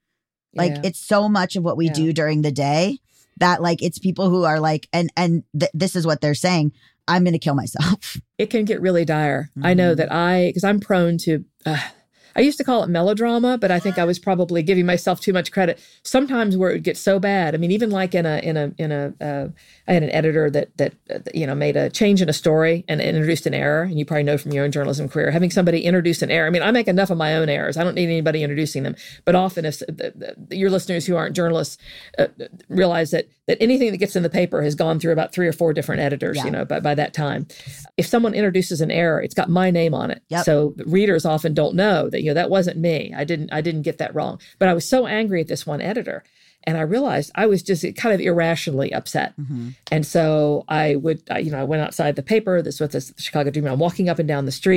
Like yeah. It's so much of what we yeah. do during the day that like it's people who are like, and and th- this is what they're saying, I'm going to kill myself. It can get really dire. Mm-hmm. I know that I, because I'm prone to, uh, I used to call it melodrama, but I think I was probably giving myself too much credit. Sometimes where it would get so bad. I mean, even like in a, in a, in a, uh, I had an editor that, that, uh, you know, made a change in a story and introduced an error. And you probably know from your own journalism career, having somebody introduce an error. I mean, I make enough of my own errors. I don't need anybody introducing them. But often if the, the, your listeners who aren't journalists uh, realize that, that anything that gets in the paper has gone through about three or four different editors, yeah. you know, by, by that time. If someone introduces an error, it's got my name on it. Yep. So readers often don't know that, you know, that wasn't me. I didn't, I didn't get that wrong. But I was so angry at this one editor. And I realized I was just kind of irrationally upset. Mm-hmm. And so I would, I, you know, I went outside the paper. This was the Chicago Tribune. I'm walking up and down the street,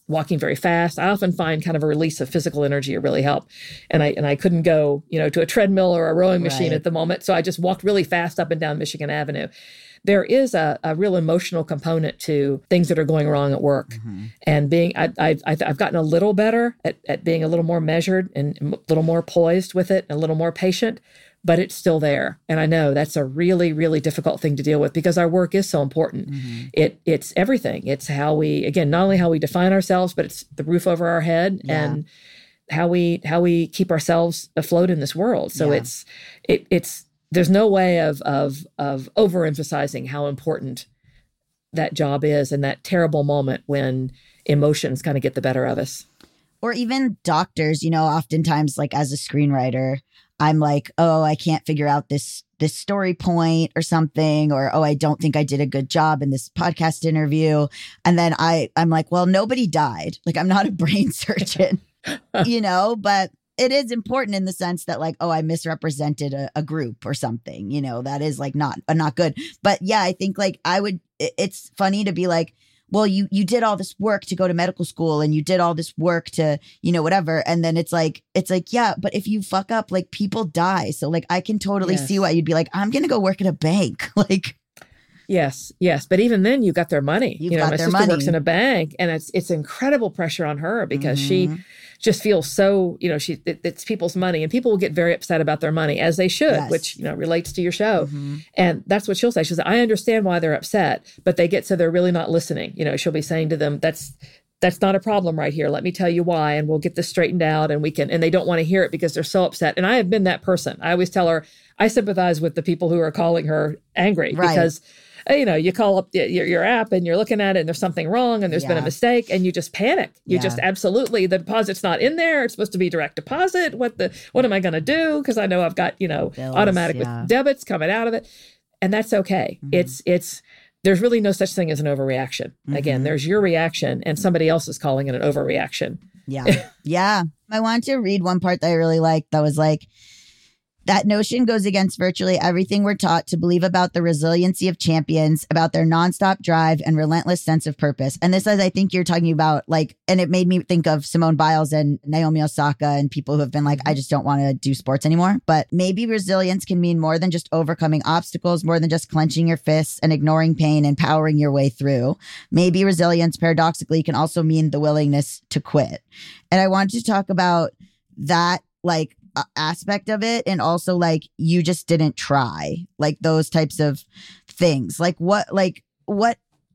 walking very fast. I often find kind of a release of physical energy to really help. And I and I couldn't go, you know, to a treadmill or a rowing machine right. at the moment. So I just walked really fast up and down Michigan Avenue. There is a, a real emotional component to things that are going wrong at work. Mm-hmm. And being, I, I, I've gotten a little better at, at being a little more measured and a little more poised with it, and a little more patient, but it's still there. And I know that's a really, really difficult thing to deal with because our work is so important. Mm-hmm. It It's everything. It's how we, again, not only how we define ourselves, but it's the roof over our head yeah. and how we how we keep ourselves afloat in this world. So yeah. it's it it's there's no way of of of overemphasizing how important that job is and that terrible moment when emotions kind of get the better of us. Or even doctors, you know, oftentimes like as a screenwriter, I'm like, oh, I can't figure out this this story point or something, or oh, I don't think I did a good job in this podcast interview. And then I I'm like, well, nobody died. Like, I'm not a brain surgeon, you know, but it is important in the sense that like, oh, I misrepresented a, a group or something, you know, that is like not uh, not good. But yeah, I think like I would, it, it's funny to be like, well, you you did all this work to go to medical school and you did all this work to, you know, whatever. And then it's like, it's like, yeah, but if you fuck up, like people die. So like, I can totally yes. see why you'd be like, I'm going to go work at a bank. Like, Yes, yes. But even then you got their money. You've you know, got my their sister money. works in a bank, and it's it's incredible pressure on her because mm-hmm. she just feels so, you know, she it, it's people's money, and people will get very upset about their money, as they should, yes. which, you know, relates to your show. Mm-hmm. And that's what she'll say. She'll say, I understand why they're upset, but they get so they're really not listening. You know, she'll be saying to them, that's that's not a problem right here. Let me tell you why, and we'll get this straightened out, and we can, and they don't want to hear it because they're so upset. And I have been that person. I always tell her, I sympathize with the people who are calling her angry right. because you know, you call up your, your app and you're looking at it and there's something wrong and there's yeah. been a mistake and you just panic. You yeah. just absolutely, the deposit's not in there. It's supposed to be direct deposit. What the, what am I going to do? Because I know I've got, you know, Bills, automatic yeah. with debits coming out of it. And that's okay. Mm-hmm. It's, it's, there's really no such thing as an overreaction. Mm-hmm. Again, there's your reaction and somebody else is calling it an overreaction. Yeah. yeah. I wanted to read one part that I really liked that was like, that notion goes against virtually everything we're taught to believe about the resiliency of champions, about their nonstop drive and relentless sense of purpose. And this is, I think you're talking about, like, and it made me think of Simone Biles and Naomi Osaka and people who have been like, I just don't want to do sports anymore. But maybe resilience can mean more than just overcoming obstacles, more than just clenching your fists and ignoring pain and powering your way through. Maybe resilience, paradoxically, can also mean the willingness to quit. And I wanted to talk about that, like, aspect of it, and also like you just didn't try, like those types of things. Like what, like what,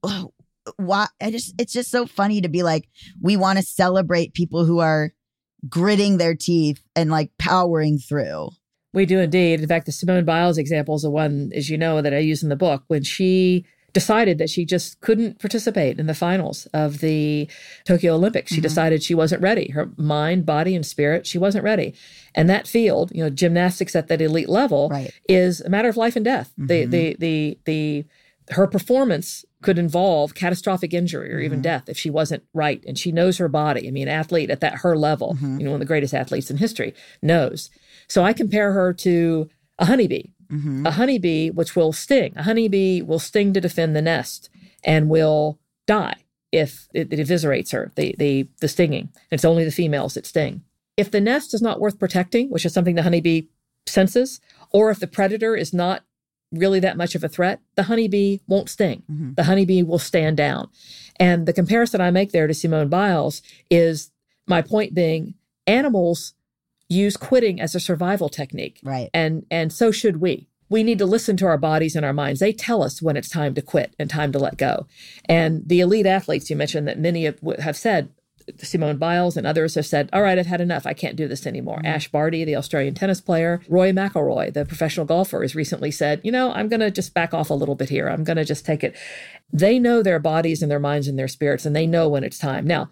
why? I just, it's just so funny to be like, we want to celebrate people who are gritting their teeth and like powering through. We do indeed. In fact, the Simone Biles example is the one, as you know, that I use in the book, when she decided that she just couldn't participate in the finals of the Tokyo Olympics. She mm-hmm. decided she wasn't ready. Her mind, body, and spirit, she wasn't ready. And that field, you know, gymnastics at that elite level right. is a matter of life and death. Mm-hmm. The, the, the, the, her performance could involve catastrophic injury or even mm-hmm. death if she wasn't right. And she knows her body. I mean, an athlete at that her level, mm-hmm. you know, one of the greatest athletes in history, knows. So I compare her to a honeybee. Mm-hmm. A honeybee, which will sting. A honeybee will sting to defend the nest and will die if it, it eviscerates her, the, the, the stinging. It's only the females that sting. If the nest is not worth protecting, which is something the honeybee senses, or if the predator is not really that much of a threat, the honeybee won't sting. Mm-hmm. The honeybee will stand down. And the comparison I make there to Simone Biles is, my point being, animals use quitting as a survival technique. Right. And and so should we. We need to listen to our bodies and our minds. They tell us when it's time to quit and time to let go. And the elite athletes you mentioned, that many have, have said, Simone Biles and others have said, all right, I've had enough. I can't do this anymore. Mm-hmm. Ash Barty, the Australian tennis player, Rory McIlroy, the professional golfer, has recently said, you know, I'm going to just back off a little bit here. I'm going to just take it. They know their bodies and their minds and their spirits, and they know when it's time. Now,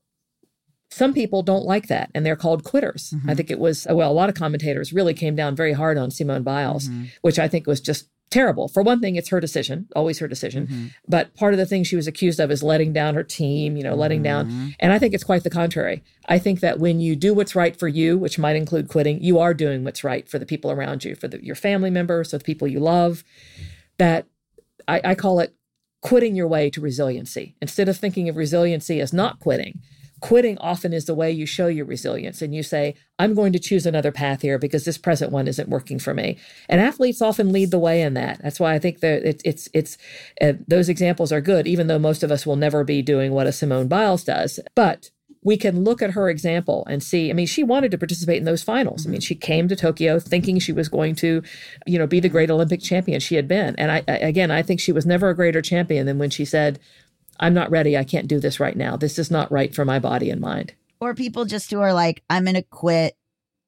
some people don't like that, and they're called quitters. Mm-hmm. I think it was, well, a lot of commentators really came down very hard on Simone Biles, mm-hmm. which I think was just terrible. For one thing, it's her decision, always her decision. Mm-hmm. But part of the thing she was accused of is letting down her team, you know, letting mm-hmm. down. And I think it's quite the contrary. I think that when you do what's right for you, which might include quitting, you are doing what's right for the people around you, for the, your family members, for the people you love. That I, I call it quitting your way to resiliency. Instead of thinking of resiliency as not quitting, quitting often is the way you show your resilience. And you say, I'm going to choose another path here because this present one isn't working for me. And athletes often lead the way in that. That's why I think that it, it's, it's, uh, those examples are good, even though most of us will never be doing what a Simone Biles does. But we can look at her example and see, I mean, she wanted to participate in those finals. Mm-hmm. I mean, she came to Tokyo thinking she was going to, you know, be the great Olympic champion she had been. And I, I again, I think she was never a greater champion than when she said, I'm not ready. I can't do this right now. This is not right for my body and mind. Or people just who are like, I'm going to quit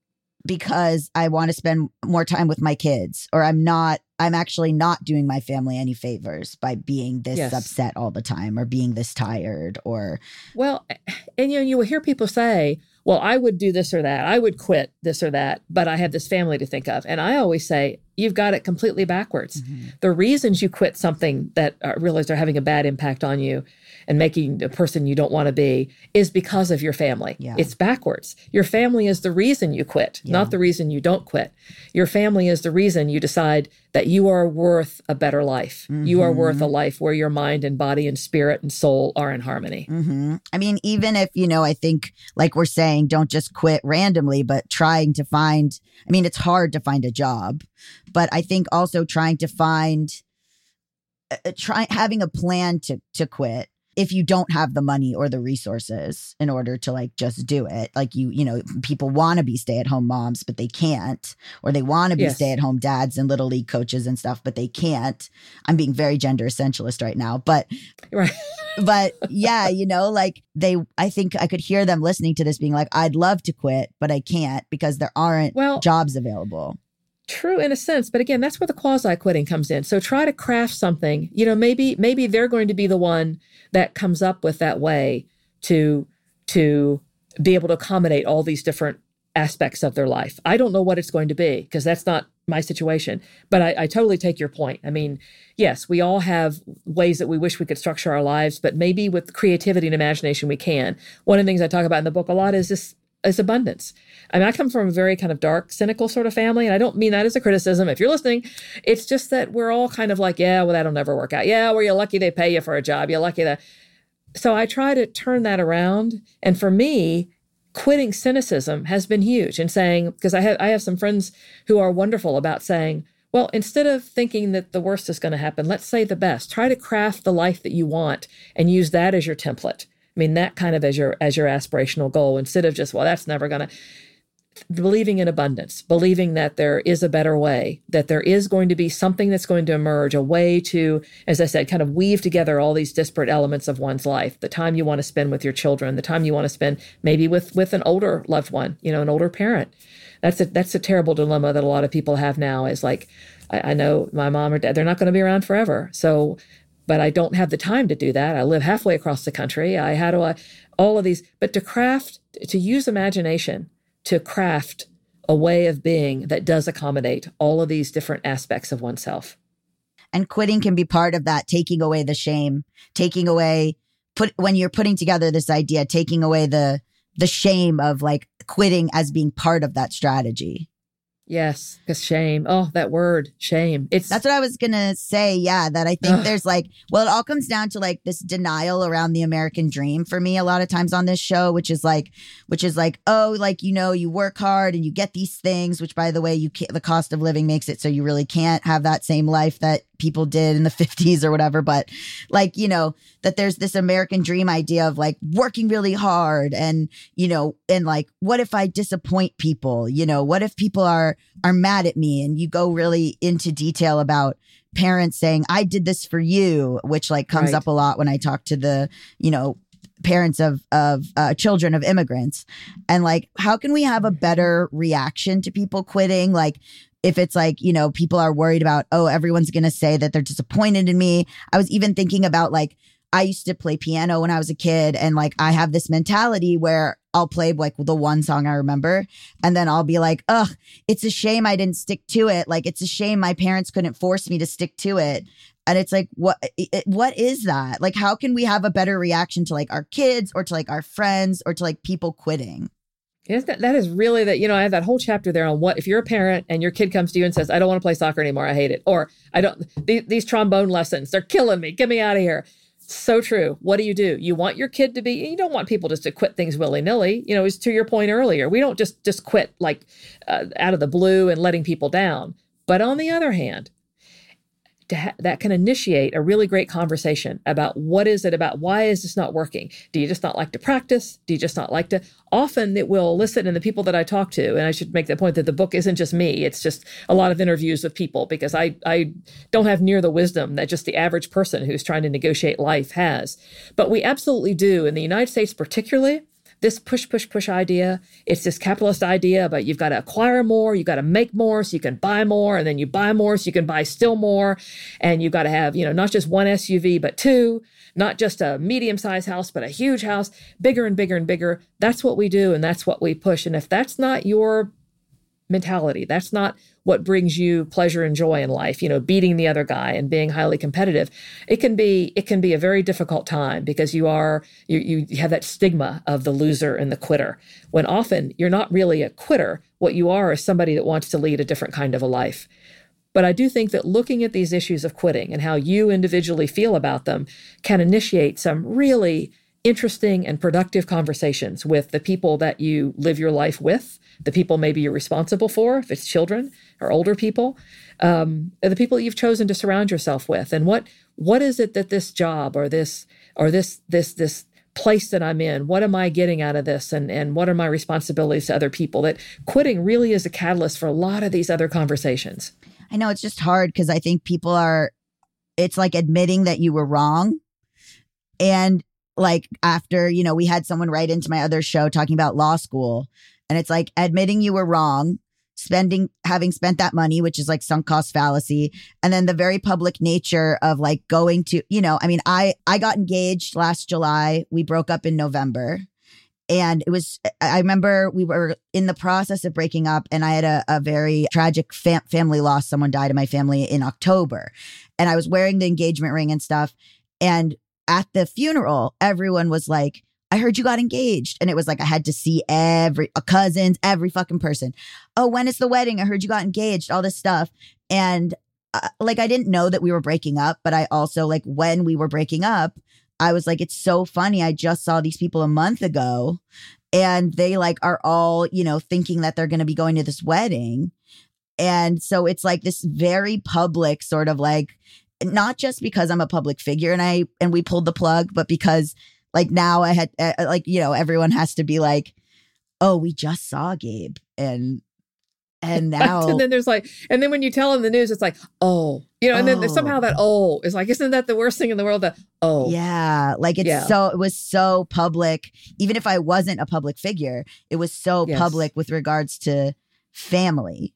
because I want to spend more time with my kids, or I'm not, I'm actually not doing my family any favors by being this yes. upset all the time or being this tired or. Well, and you know, you will hear people say, well, I would do this or that. I would quit this or that, but I have this family to think of. And I always say, you've got it completely backwards. Mm-hmm. The reasons you quit something that uh, realize they're having a bad impact on you and making a person you don't want to be is because of your family. Yeah. It's backwards. Your family is the reason you quit, yeah. not the reason you don't quit. Your family is the reason you decide that you are worth a better life. Mm-hmm. You are worth a life where your mind and body and spirit and soul are in harmony. Mm-hmm. I mean, even if, you know, I think like we're saying, don't just quit randomly, but trying to find, I mean, it's hard to find a job, but I think also trying to find, uh, try having a plan to to quit. If you don't have the money or the resources in order to like just do it, like you, you know, people want to be stay at home moms, but they can't, or they want to be yes. stay at home dads and little league coaches and stuff, but they can't. I'm being very gender essentialist right now, but, right. but yeah, you know, like they, I think I could hear them listening to this being like, I'd love to quit, but I can't because there aren't well, jobs available. True in a sense, but again, that's where the quasi-quitting comes in. So try to craft something, you know, maybe maybe they're going to be the one that comes up with that way to to be able to accommodate all these different aspects of their life. I don't know what it's going to be because that's not my situation, but I, I totally take your point. I mean, yes, we all have ways that we wish we could structure our lives, but maybe with creativity and imagination we can. One of the things I talk about in the book a lot is this is abundance. I mean, I come from a very kind of dark, cynical sort of family, and I don't mean that as a criticism. If you're listening, it's just that we're all kind of like, yeah, well, that'll never work out. Yeah, well, you're lucky they pay you for a job. You're lucky that. So I try to turn that around. And for me, quitting cynicism has been huge in saying, because I have, I have some friends who are wonderful about saying, well, instead of thinking that the worst is going to happen, let's say the best. Try to craft the life that you want and use that as your template. I mean, that kind of as your as your aspirational goal, instead of just, well, that's never going to, believing in abundance, believing that there is a better way, that there is going to be something that's going to emerge, a way to, as I said, kind of weave together all these disparate elements of one's life, the time you want to spend with your children, the time you want to spend maybe with with an older loved one, you know, an older parent. That's a, that's a terrible dilemma that a lot of people have now is like, I, I know my mom or dad, they're not going to be around forever. So but I don't have the time to do that. I live halfway across the country. I how do I, all of these, but to craft, to use imagination, to craft a way of being that does accommodate all of these different aspects of oneself. And quitting can be part of that, taking away the shame, taking away, put when you're putting together this idea, taking away the the shame of like quitting as being part of that strategy. Yes, because shame. Oh, that word, shame. It's That's what I was going to say. Yeah, that I think there's like, well, it all comes down to like this denial around the American dream for me a lot of times on this show, which is like, which is like, oh, like, you know, you work hard and you get these things, which by the way, you can't, the cost of living makes it so you really can't have that same life that people did in the fifties or whatever. But like, you know, that there's this American dream idea of like working really hard and, you know, and like, what if I disappoint people? You know, what if people are, are mad at me? And you go really into detail about parents saying, I did this for you, which like comes right. up a lot when I talk to the, you know, parents of, of uh, children of immigrants. And like, how can we have a better reaction to people quitting? Like, if it's like, you know, people are worried about, oh, everyone's going to say that they're disappointed in me. I was even thinking about like, I used to play piano when I was a kid. And like, I have this mentality where I'll play like the one song I remember. And then I'll be like, ugh, it's a shame I didn't stick to it. Like, it's a shame my parents couldn't force me to stick to it. And it's like, what, it, what is that? Like, how can we have a better reaction to like our kids or to like our friends or to like people quitting? Yes, that, that is really that, you know, I have that whole chapter there on what, if you're a parent and your kid comes to you and says, I don't want to play soccer anymore, I hate it. Or I don't, these, these trombone lessons, they're killing me, get me out of here. So true. What do you do? You want your kid to be, you don't want people just to quit things willy-nilly. You know, it's to your point earlier. We don't just, just quit like uh, out of the blue and letting people down. But on the other hand, to ha- that can initiate a really great conversation about what is it about, why is this not working? Do you just not like to practice? Do you just not like to? Often it will elicit in the people that I talk to, and I should make the point that the book isn't just me, it's just a lot of interviews with people, because I, I don't have near the wisdom that just the average person who's trying to negotiate life has. But we absolutely do, in the United States particularly, this push, push, push idea. It's this capitalist idea about you've got to acquire more, you've got to make more so you can buy more, and then you buy more so you can buy still more. And you've got to have, you know, not just one S U V, but two, not just a medium-sized house, but a huge house, bigger and bigger and bigger. That's what we do, and that's what we push. And if that's not your mentality, that's not what brings you pleasure and joy in life, you know, beating the other guy and being highly competitive, it can be, it can be a very difficult time, because you are, you, you have that stigma of the loser and the quitter, when often you're not really a quitter. What you are is somebody that wants to lead a different kind of a life. But I do think that looking at these issues of quitting and how you individually feel about them can initiate some really interesting and productive conversations with the people that you live your life with, the people maybe you're responsible for, if it's children or older people, um, the people you've chosen to surround yourself with. And what what is it that this job or this or this this this place that I'm in, what am I getting out of this? And, and what are my responsibilities to other people? That quitting really is a catalyst for a lot of these other conversations. I know it's just hard, because I think people are, it's like admitting that you were wrong. And like after, you know, we had someone write into my other show talking about law school, and it's like admitting you were wrong, spending, having spent that money, which is like sunk cost fallacy. And then the very public nature of like going to, you know, I mean, I, I got engaged last July. We broke up in November. And it was, I remember we were in the process of breaking up, and I had a, a very tragic fam- family loss. Someone died in my family in October, and I was wearing the engagement ring and stuff. And at the funeral, everyone was like, I heard you got engaged. And it was like, I had to see every uh, cousins, every fucking person. Oh, when is the wedding? I heard you got engaged, all this stuff. And uh, like, I didn't know that we were breaking up, but I also like when we were breaking up, I was like, it's so funny. I just saw these people a month ago, and they like are all, you know, thinking that they're going to be going to this wedding. And so it's like this very public sort of like, not just because I'm a public figure and I, and we pulled the plug, but because like now I had uh, like, you know, everyone has to be like, oh, we just saw Gabe. And, and now. And then there's like, and then when you tell them the news, it's like, oh, you know, and oh. then somehow that, oh, is like, isn't that the worst thing in the world? That, oh. Yeah. Like it's yeah. so, it was so public. Even if I wasn't a public figure, it was so yes. public with regards to family.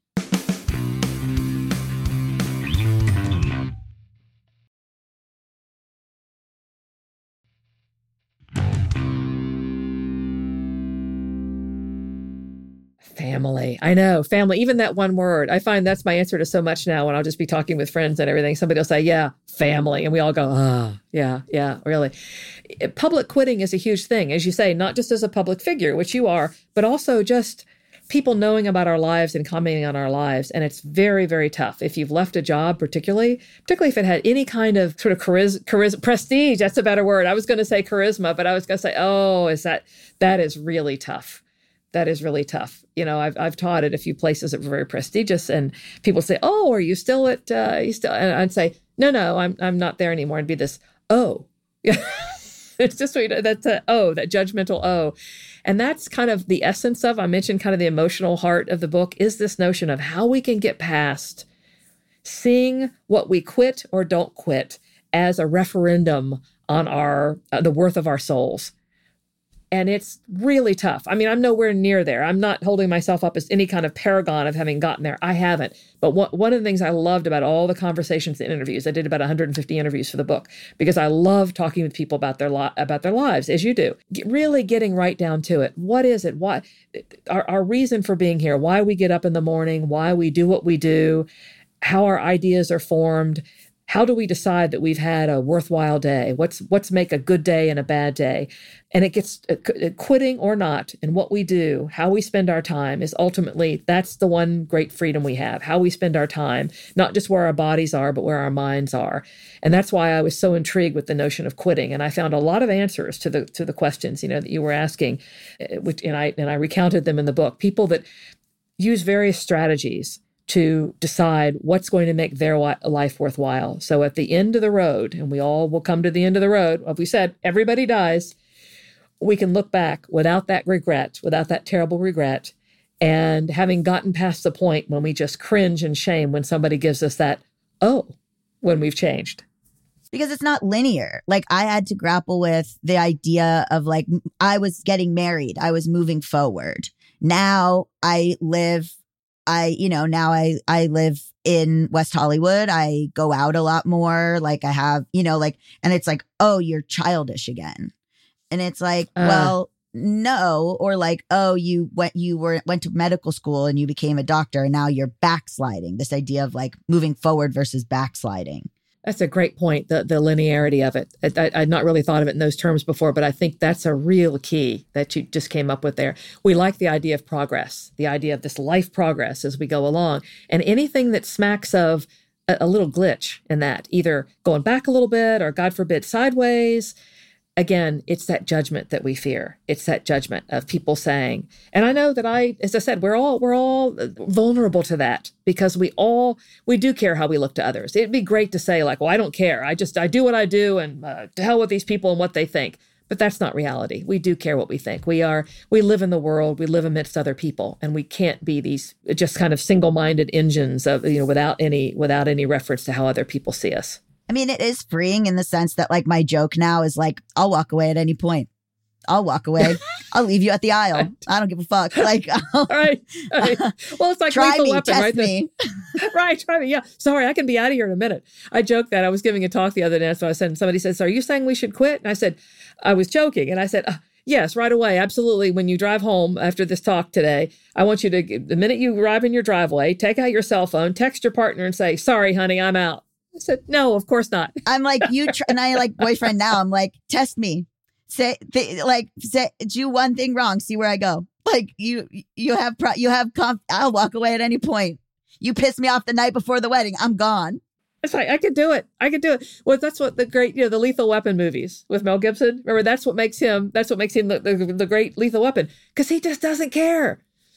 Family. I know. Family. Even that one word. I find that's my answer to so much now when I'll just be talking with friends and everything. Somebody will say, yeah, family. And we all go, ah, oh, yeah, yeah, really. Public quitting is a huge thing, as you say, not just as a public figure, which you are, but also just people knowing about our lives and commenting on our lives. And it's very, very tough. If you've left a job, particularly, particularly if it had any kind of sort of charisma, charisma prestige, that's a better word. I was going to say charisma, but I was going to say, oh, is that, that is really tough. That is really tough. You know, I've I've taught at a few places that were very prestigious, and people say, "Oh, are you still at? Uh, you still?" And I'd say, "No, no, I'm I'm not there anymore." And be this, "Oh, yeah." It's just that's a oh, that judgmental oh, and that's kind of the essence of. I mentioned kind of the emotional heart of the book is this notion of how we can get past seeing what we quit or don't quit as a referendum on our uh, the worth of our souls. And it's really tough. I mean, I'm nowhere near there. I'm not holding myself up as any kind of paragon of having gotten there. I haven't. But one, one of the things I loved about all the conversations and interviews, I did about one hundred fifty interviews for the book, because I love talking with people about their li- about their lives, as you do. Get, really getting right down to it. What is it? Why our, our reason for being here? Why we get up in the morning? Why we do what we do? How our ideas are formed? how do we decide that we've had a worthwhile day? What's what's make a good day and a bad day? And it gets uh, quitting or not, and what we do, how we spend our time is ultimately, that's the one great freedom we have, how we spend our time, not just where our bodies are, but where our minds are. And that's why I was so intrigued with the notion of quitting. And I found a lot of answers to the to the questions, you know, that you were asking, which and I and I recounted them in the book. People that use various strategies to decide what's going to make their life worthwhile. So at the end of the road, and we all will come to the end of the road, like we said, everybody dies, we can look back without that regret, without that terrible regret, and having gotten past the point when we just cringe and shame when somebody gives us that, oh, when we've changed. Because it's not linear. Like, I had to grapple with the idea of, like, I was getting married. I was moving forward. Now I live I, you know, now I, I live in West Hollywood. I go out a lot more. Like, I have, you know, like, and it's like, oh, you're childish again. And it's like, uh, well, no. Or like, oh, you went, you were, went to medical school and you became a doctor and now you're backsliding. This idea of like moving forward versus backsliding. That's a great point, the the linearity of it. I, I, I'd not really thought of it in those terms before, but I think that's a real key that you just came up with there. We like the idea of progress, the idea of this life progress as we go along. And anything that smacks of a, a little glitch in that, either going back a little bit or, God forbid, sideways, again, it's that judgment that we fear. It's that judgment of people saying, and I know that I, as I said, we're all we're all vulnerable to that because we all, we do care how we look to others. It'd be great to say like, well, I don't care. I just, I do what I do and uh, to hell with these people and what they think. But that's not reality. We do care what we think. We are, we live in the world, we live amidst other people, and we can't be these just kind of single-minded engines of, you know, without any, without any reference to how other people see us. I mean, it is freeing in the sense that, like, my joke now is like, I'll walk away at any point. I'll walk away. I'll leave you at the aisle. I don't give a fuck. Like, all right. All right. Well, it's like try lethal me, weapon, test right? me. Right. Try me. Yeah. Sorry, I can be out of here in a minute. I joked that I was giving a talk the other day. So I said, somebody said, so are you saying we should quit? And I said, I was joking. And I said, uh, yes, right away. Absolutely. When you drive home after this talk today, I want you to, the minute you arrive in your driveway, take out your cell phone, text your partner and say, sorry, honey, I'm out. I said, no, of course not. I'm like, you, tr- and I like boyfriend now. I'm like, test me. Say, th- like, say, do one thing wrong. See where I go. Like, you, you have, pro- you have, conf- I'll walk away at any point. You piss me off the night before the wedding. I'm gone. It's like, I could do it. I could do it. Well, that's what the great, you know, the Lethal Weapon movies with Mel Gibson. Remember, that's what makes him, that's what makes him the, the, the great Lethal Weapon. Because he just doesn't care.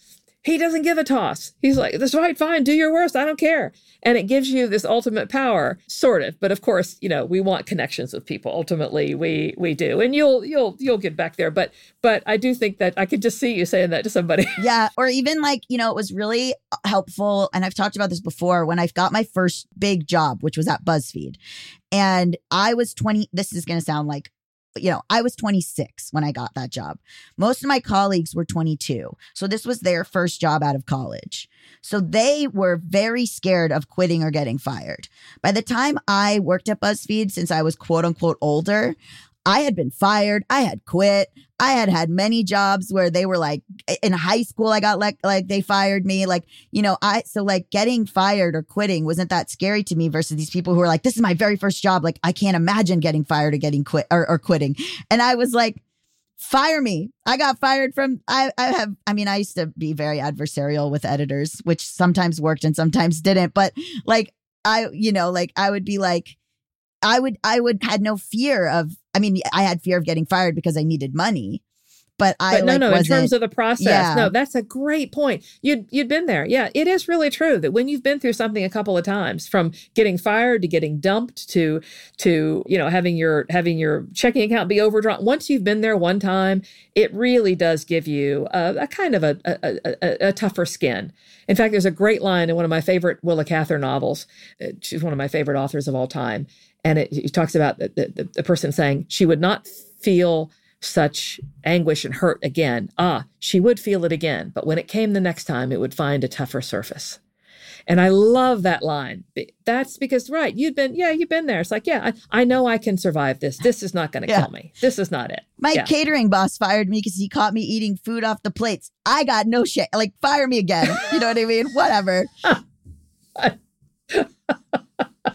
He doesn't give a toss. He's like, that's right, fine, do your worst. I don't care. And it gives you this ultimate power, sort of. But of course, you know, we want connections with people. Ultimately, we we do. And you'll you'll you'll get back there. But but I do think that I could just see you saying that to somebody. Yeah. Or even like, you know, it was really helpful. And I've talked about this before when I got my first big job, which was at BuzzFeed. And I was twenty. This is going to sound like, you know, I was twenty-six when I got that job. Most of my colleagues were twenty-two. So this was their first job out of college. So they were very scared of quitting or getting fired. By the time I worked at BuzzFeed, since I was quote unquote older, I had been fired. I had quit. I had had many jobs where they were like, in high school, I got like, like they fired me. Like, you know, I, so like getting fired or quitting wasn't that scary to me versus these people who are like, this is my very first job. Like, I can't imagine getting fired or getting quit or, or quitting. And I was like, fire me. I got fired from, I, I have, I mean, I used to be very adversarial with editors, which sometimes worked and sometimes didn't. But like, I, you know, like I would be like, I would, I would had no fear of, I mean, I had fear of getting fired because I needed money, but I, but no, like, no, wasn't, in terms of the process, yeah. no, that's a great point. You'd, you'd been there. Yeah. It is really true that when you've been through something a couple of times, from getting fired to getting dumped to, to, you know, having your, having your checking account be overdrawn. Once you've been there one time, it really does give you a, a kind of a, a, a, a tougher skin. In fact, there's a great line in one of my favorite Willa Cather novels. She's one of my favorite authors of all time. And it, it talks about the, the, the person saying she would not feel such anguish and hurt again. Ah, she would feel it again. But when it came the next time, it would find a tougher surface. And I love that line. That's because, right, you'd been, yeah, you've been there. It's like, yeah, I, I know I can survive this. This is not going to yeah. kill me. This is not it. My yeah. catering boss fired me because he caught me eating food off the plates. I got no shit. Like, fire me again. You know what I mean? Whatever.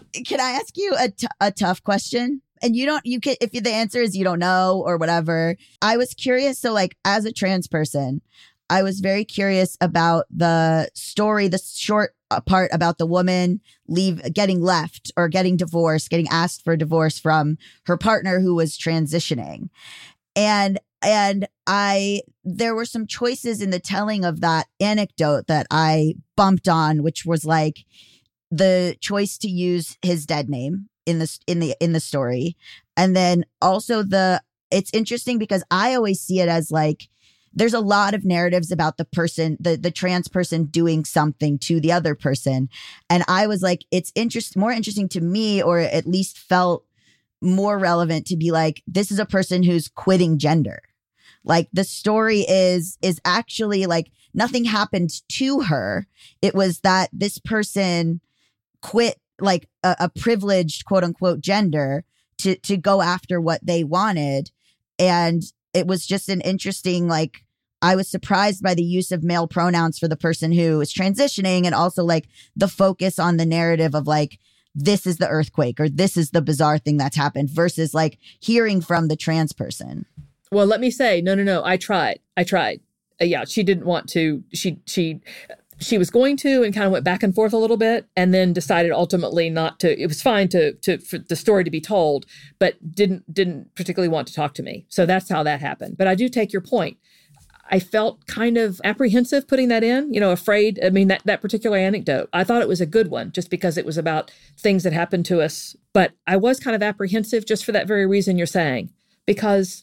Can I ask you a, t- a tough question? And you don't, you can, if the answer is you don't know or whatever. I was curious. So like as a trans person, I was very curious about the story, the short part about the woman leave, getting left or getting divorced, getting asked for divorce from her partner who was transitioning. And, and I, there were some choices in the telling of that anecdote that I bumped on, which was like the choice to use his dead name in the, in the, in the story. And then also the, it's interesting because I always see it as like, there's a lot of narratives about the person, the, the trans person doing something to the other person. And I was like, it's interest, more interesting to me, or at least felt more relevant to be like, this is a person who's quitting gender. Like the story is, is actually like nothing happened to her. It was that this person quit like a, a privileged quote unquote gender to, to go after what they wanted. And it was just an interesting, like, I was surprised by the use of male pronouns for the person who is transitioning, and also like the focus on the narrative of like, this is the earthquake or this is the bizarre thing that's happened versus like hearing from the trans person. Well, let me say, no, no, no. I tried. I tried. Uh, yeah, she didn't want to. She, she, she was going to, and kind of went back and forth a little bit, and then decided ultimately not to. It was fine to, to for the story to be told, but didn't, didn't particularly want to talk to me. So that's how that happened. But I do take your point. I felt kind of apprehensive putting that in, you know, afraid. I mean, that, that particular anecdote, I thought it was a good one just because it was about things that happened to us. But I was kind of apprehensive just for that very reason you're saying, because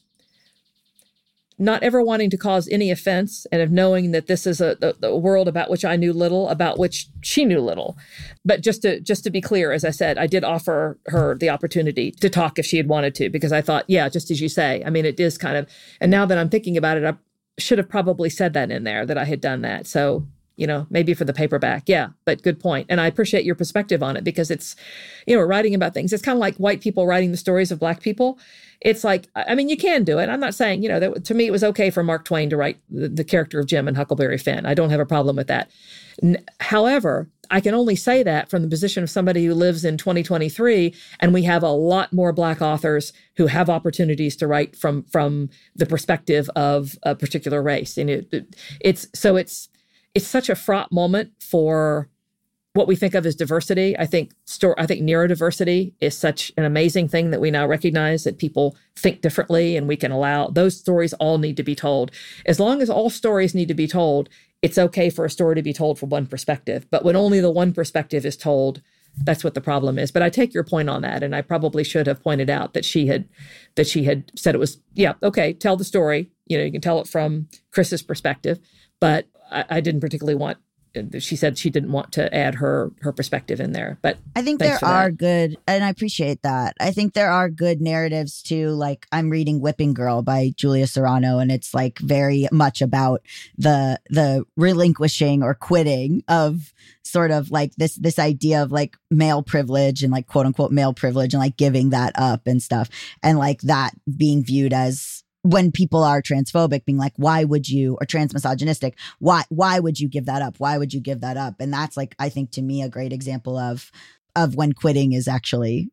not ever wanting to cause any offense, and of knowing that this is a, a, a world about which I knew little, about which she knew little. But just to just to be clear, as I said, I did offer her the opportunity to talk if she had wanted to, because I thought, yeah, just as you say, I mean, it is kind of, and now that I'm thinking about it, I should have probably said that in there, that I had done that. So, you know, maybe for the paperback. Yeah, but good point. And I appreciate your perspective on it, because it's, you know, writing about things. It's kind of like white people writing the stories of Black people. It's like, I mean, you can do it. I'm not saying, you know, that to me, it was okay for Mark Twain to write the, the character of Jim in Huckleberry Finn. I don't have a problem with that. N- However, I can only say that from the position of somebody who lives in twenty twenty-three, and we have a lot more Black authors who have opportunities to write from from the perspective of a particular race. And it, it, it's so it's it's such a fraught moment for what we think of as diversity. I think sto- I think neurodiversity is such an amazing thing that we now recognize that people think differently, and we can allow those stories all need to be told. As long as all stories need to be told, it's okay for a story to be told from one perspective. But when only the one perspective is told, that's what the problem is. But I take your point on that, and I probably should have pointed out that she had that she had said it was, yeah, okay, tell the story. You know, you can tell it from Chris's perspective, but I, I didn't particularly want. She said she didn't want to add her her perspective in there. But I think there are good, and I appreciate that. I think there are good narratives too. Like I'm reading Whipping Girl by Julia Serrano, and it's like very much about the the relinquishing or quitting of sort of like this this idea of like male privilege and like quote unquote male privilege, and like giving that up and stuff, and like that being viewed as, when people are transphobic, being like, why would you, or transmisogynistic, why, why would you give that up? Why would you give that up? And that's like, I think to me, a great example of, of when quitting is actually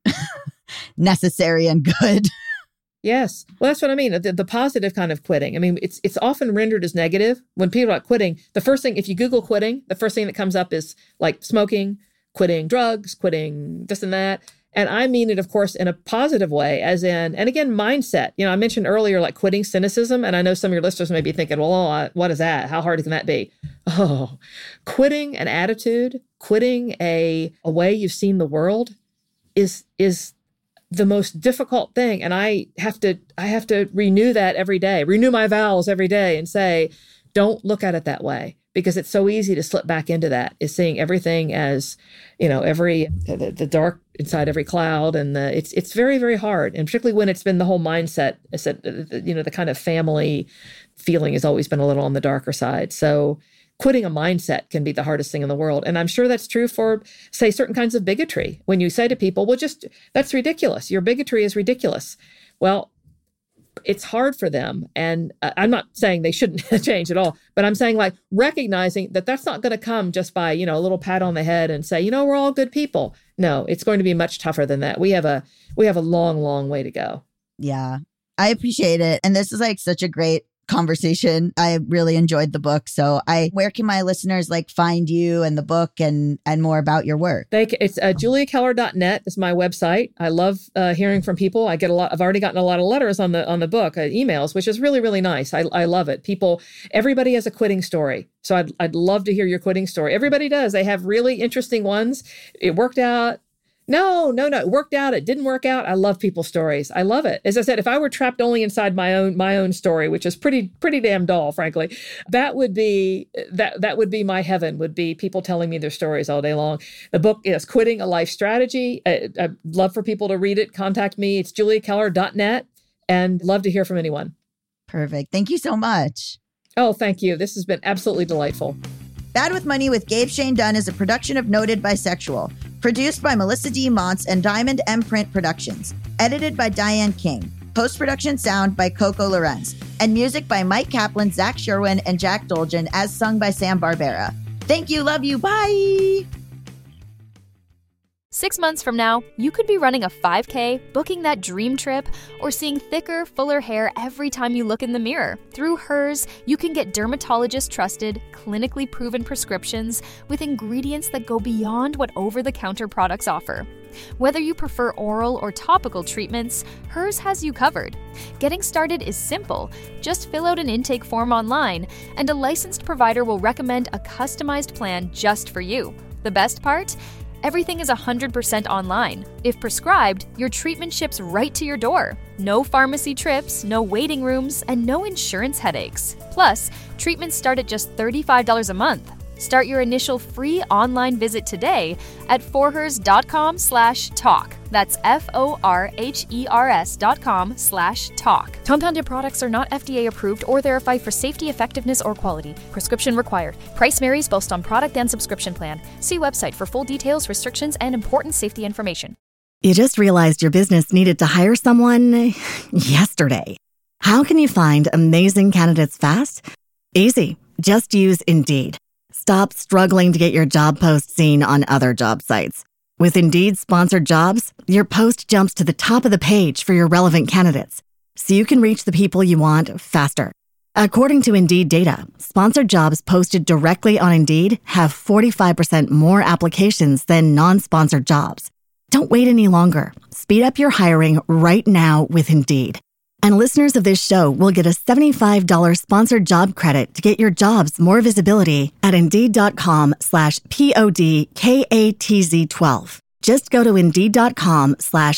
necessary and good. Yes. Well, that's what I mean. The, the positive kind of quitting. I mean, it's, it's often rendered as negative when people are quitting. The first thing, if you Google quitting, the first thing that comes up is like smoking, quitting drugs, quitting this and that. And I mean it, of course, in a positive way, as in, and again, mindset. You know, I mentioned earlier, like quitting cynicism. And I know some of your listeners may be thinking, well, oh, what is that? How hard can that be? Oh, quitting an attitude, quitting a, a way you've seen the world is, is the most difficult thing. And I have to, I have to renew that every day, renew my vows every day and say, don't look at it that way. Because it's so easy to slip back into that, is seeing everything as, you know, every, the, the dark inside every cloud. And the, it's it's very, very hard. And particularly when it's been the whole mindset, is that, you know, the kind of family feeling has always been a little on the darker side. So quitting a mindset can be the hardest thing in the world. And I'm sure that's true for, say, certain kinds of bigotry. When you say to people, well, just, that's ridiculous. Your bigotry is ridiculous. Well, it's hard for them. And uh, I'm not saying they shouldn't change at all, but I'm saying like recognizing that that's not going to come just by, you know, a little pat on the head and say, you know, we're all good people. No, it's going to be much tougher than that. We have a, we have a long, long way to go. Yeah, I appreciate it. And this is like such a great conversation. I really enjoyed the book. So I, where can my listeners like find you and the book and, and more about your work? They, it's uh, julia keller dot net is my website. I love uh, hearing from people. I get a lot, I've already gotten a lot of letters on the, on the book, uh, emails, which is really, really nice. I, I love it. People, everybody has a quitting story. So I'd, I'd love to hear your quitting story. Everybody does. They have really interesting ones. It worked out. No, no, no. It worked out. It didn't work out. I love people's stories. I love it. As I said, if I were trapped only inside my own my own story, which is pretty pretty damn dull, frankly, that would be that that would be my heaven. Would be people telling me their stories all day long. The book is Quitting: A Life Strategy. I, I'd love for people to read it. Contact me. It's julia keller dot net, and love to hear from anyone. Perfect. Thank you so much. Oh, thank you. This has been absolutely delightful. Bad with Money with Gabe Shane Dunn is a production of Noted Bisexual. Produced by Melissa D. Montz and Diamond M Print Productions. Edited by Diane King. Post-production sound by Coco Lorenz. And music by Mike Kaplan, Zach Sherwin, and Jack Dolgen, as sung by Sam Barbera. Thank you, love you, bye! Six months from now, you could be running a five K, booking that dream trip, or seeing thicker, fuller hair every time you look in the mirror. Through Hers, you can get dermatologist-trusted, clinically proven prescriptions with ingredients that go beyond what over-the-counter products offer. Whether you prefer oral or topical treatments, Hers has you covered. Getting started is simple. Just fill out an intake form online, and a licensed provider will recommend a customized plan just for you. The best part? Everything is one hundred percent online. If prescribed, your treatment ships right to your door. No pharmacy trips, no waiting rooms, and no insurance headaches. Plus, treatments start at just thirty-five dollars a month. Start your initial free online visit today at forhers.com slash talk. That's F-O-R-H-E-R-S dot com slash talk. Compounded products are not F D A approved or verified for safety, effectiveness, or quality. Prescription required. Price varies based on product and subscription plan. See website for full details, restrictions, and important safety information. You just realized your business needed to hire someone yesterday. How can you find amazing candidates fast? Easy. Just use Indeed. Stop struggling to get your job post seen on other job sites. With Indeed sponsored jobs, your post jumps to the top of the page for your relevant candidates, so you can reach the people you want faster. According to Indeed data, sponsored jobs posted directly on Indeed have forty-five percent more applications than non-sponsored jobs. Don't wait any longer. Speed up your hiring right now with Indeed. And listeners of this show will get a seventy-five dollars sponsored job credit to get your jobs more visibility at Indeed.com slash P-O-D-K-A-T-Z-12. Just go to Indeed.com slash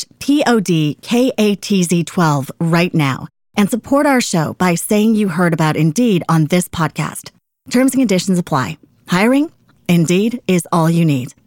P-O-D-K-A-T-Z-12 right now and support our show by saying you heard about Indeed on this podcast. Terms and conditions apply. Hiring? Indeed is all you need.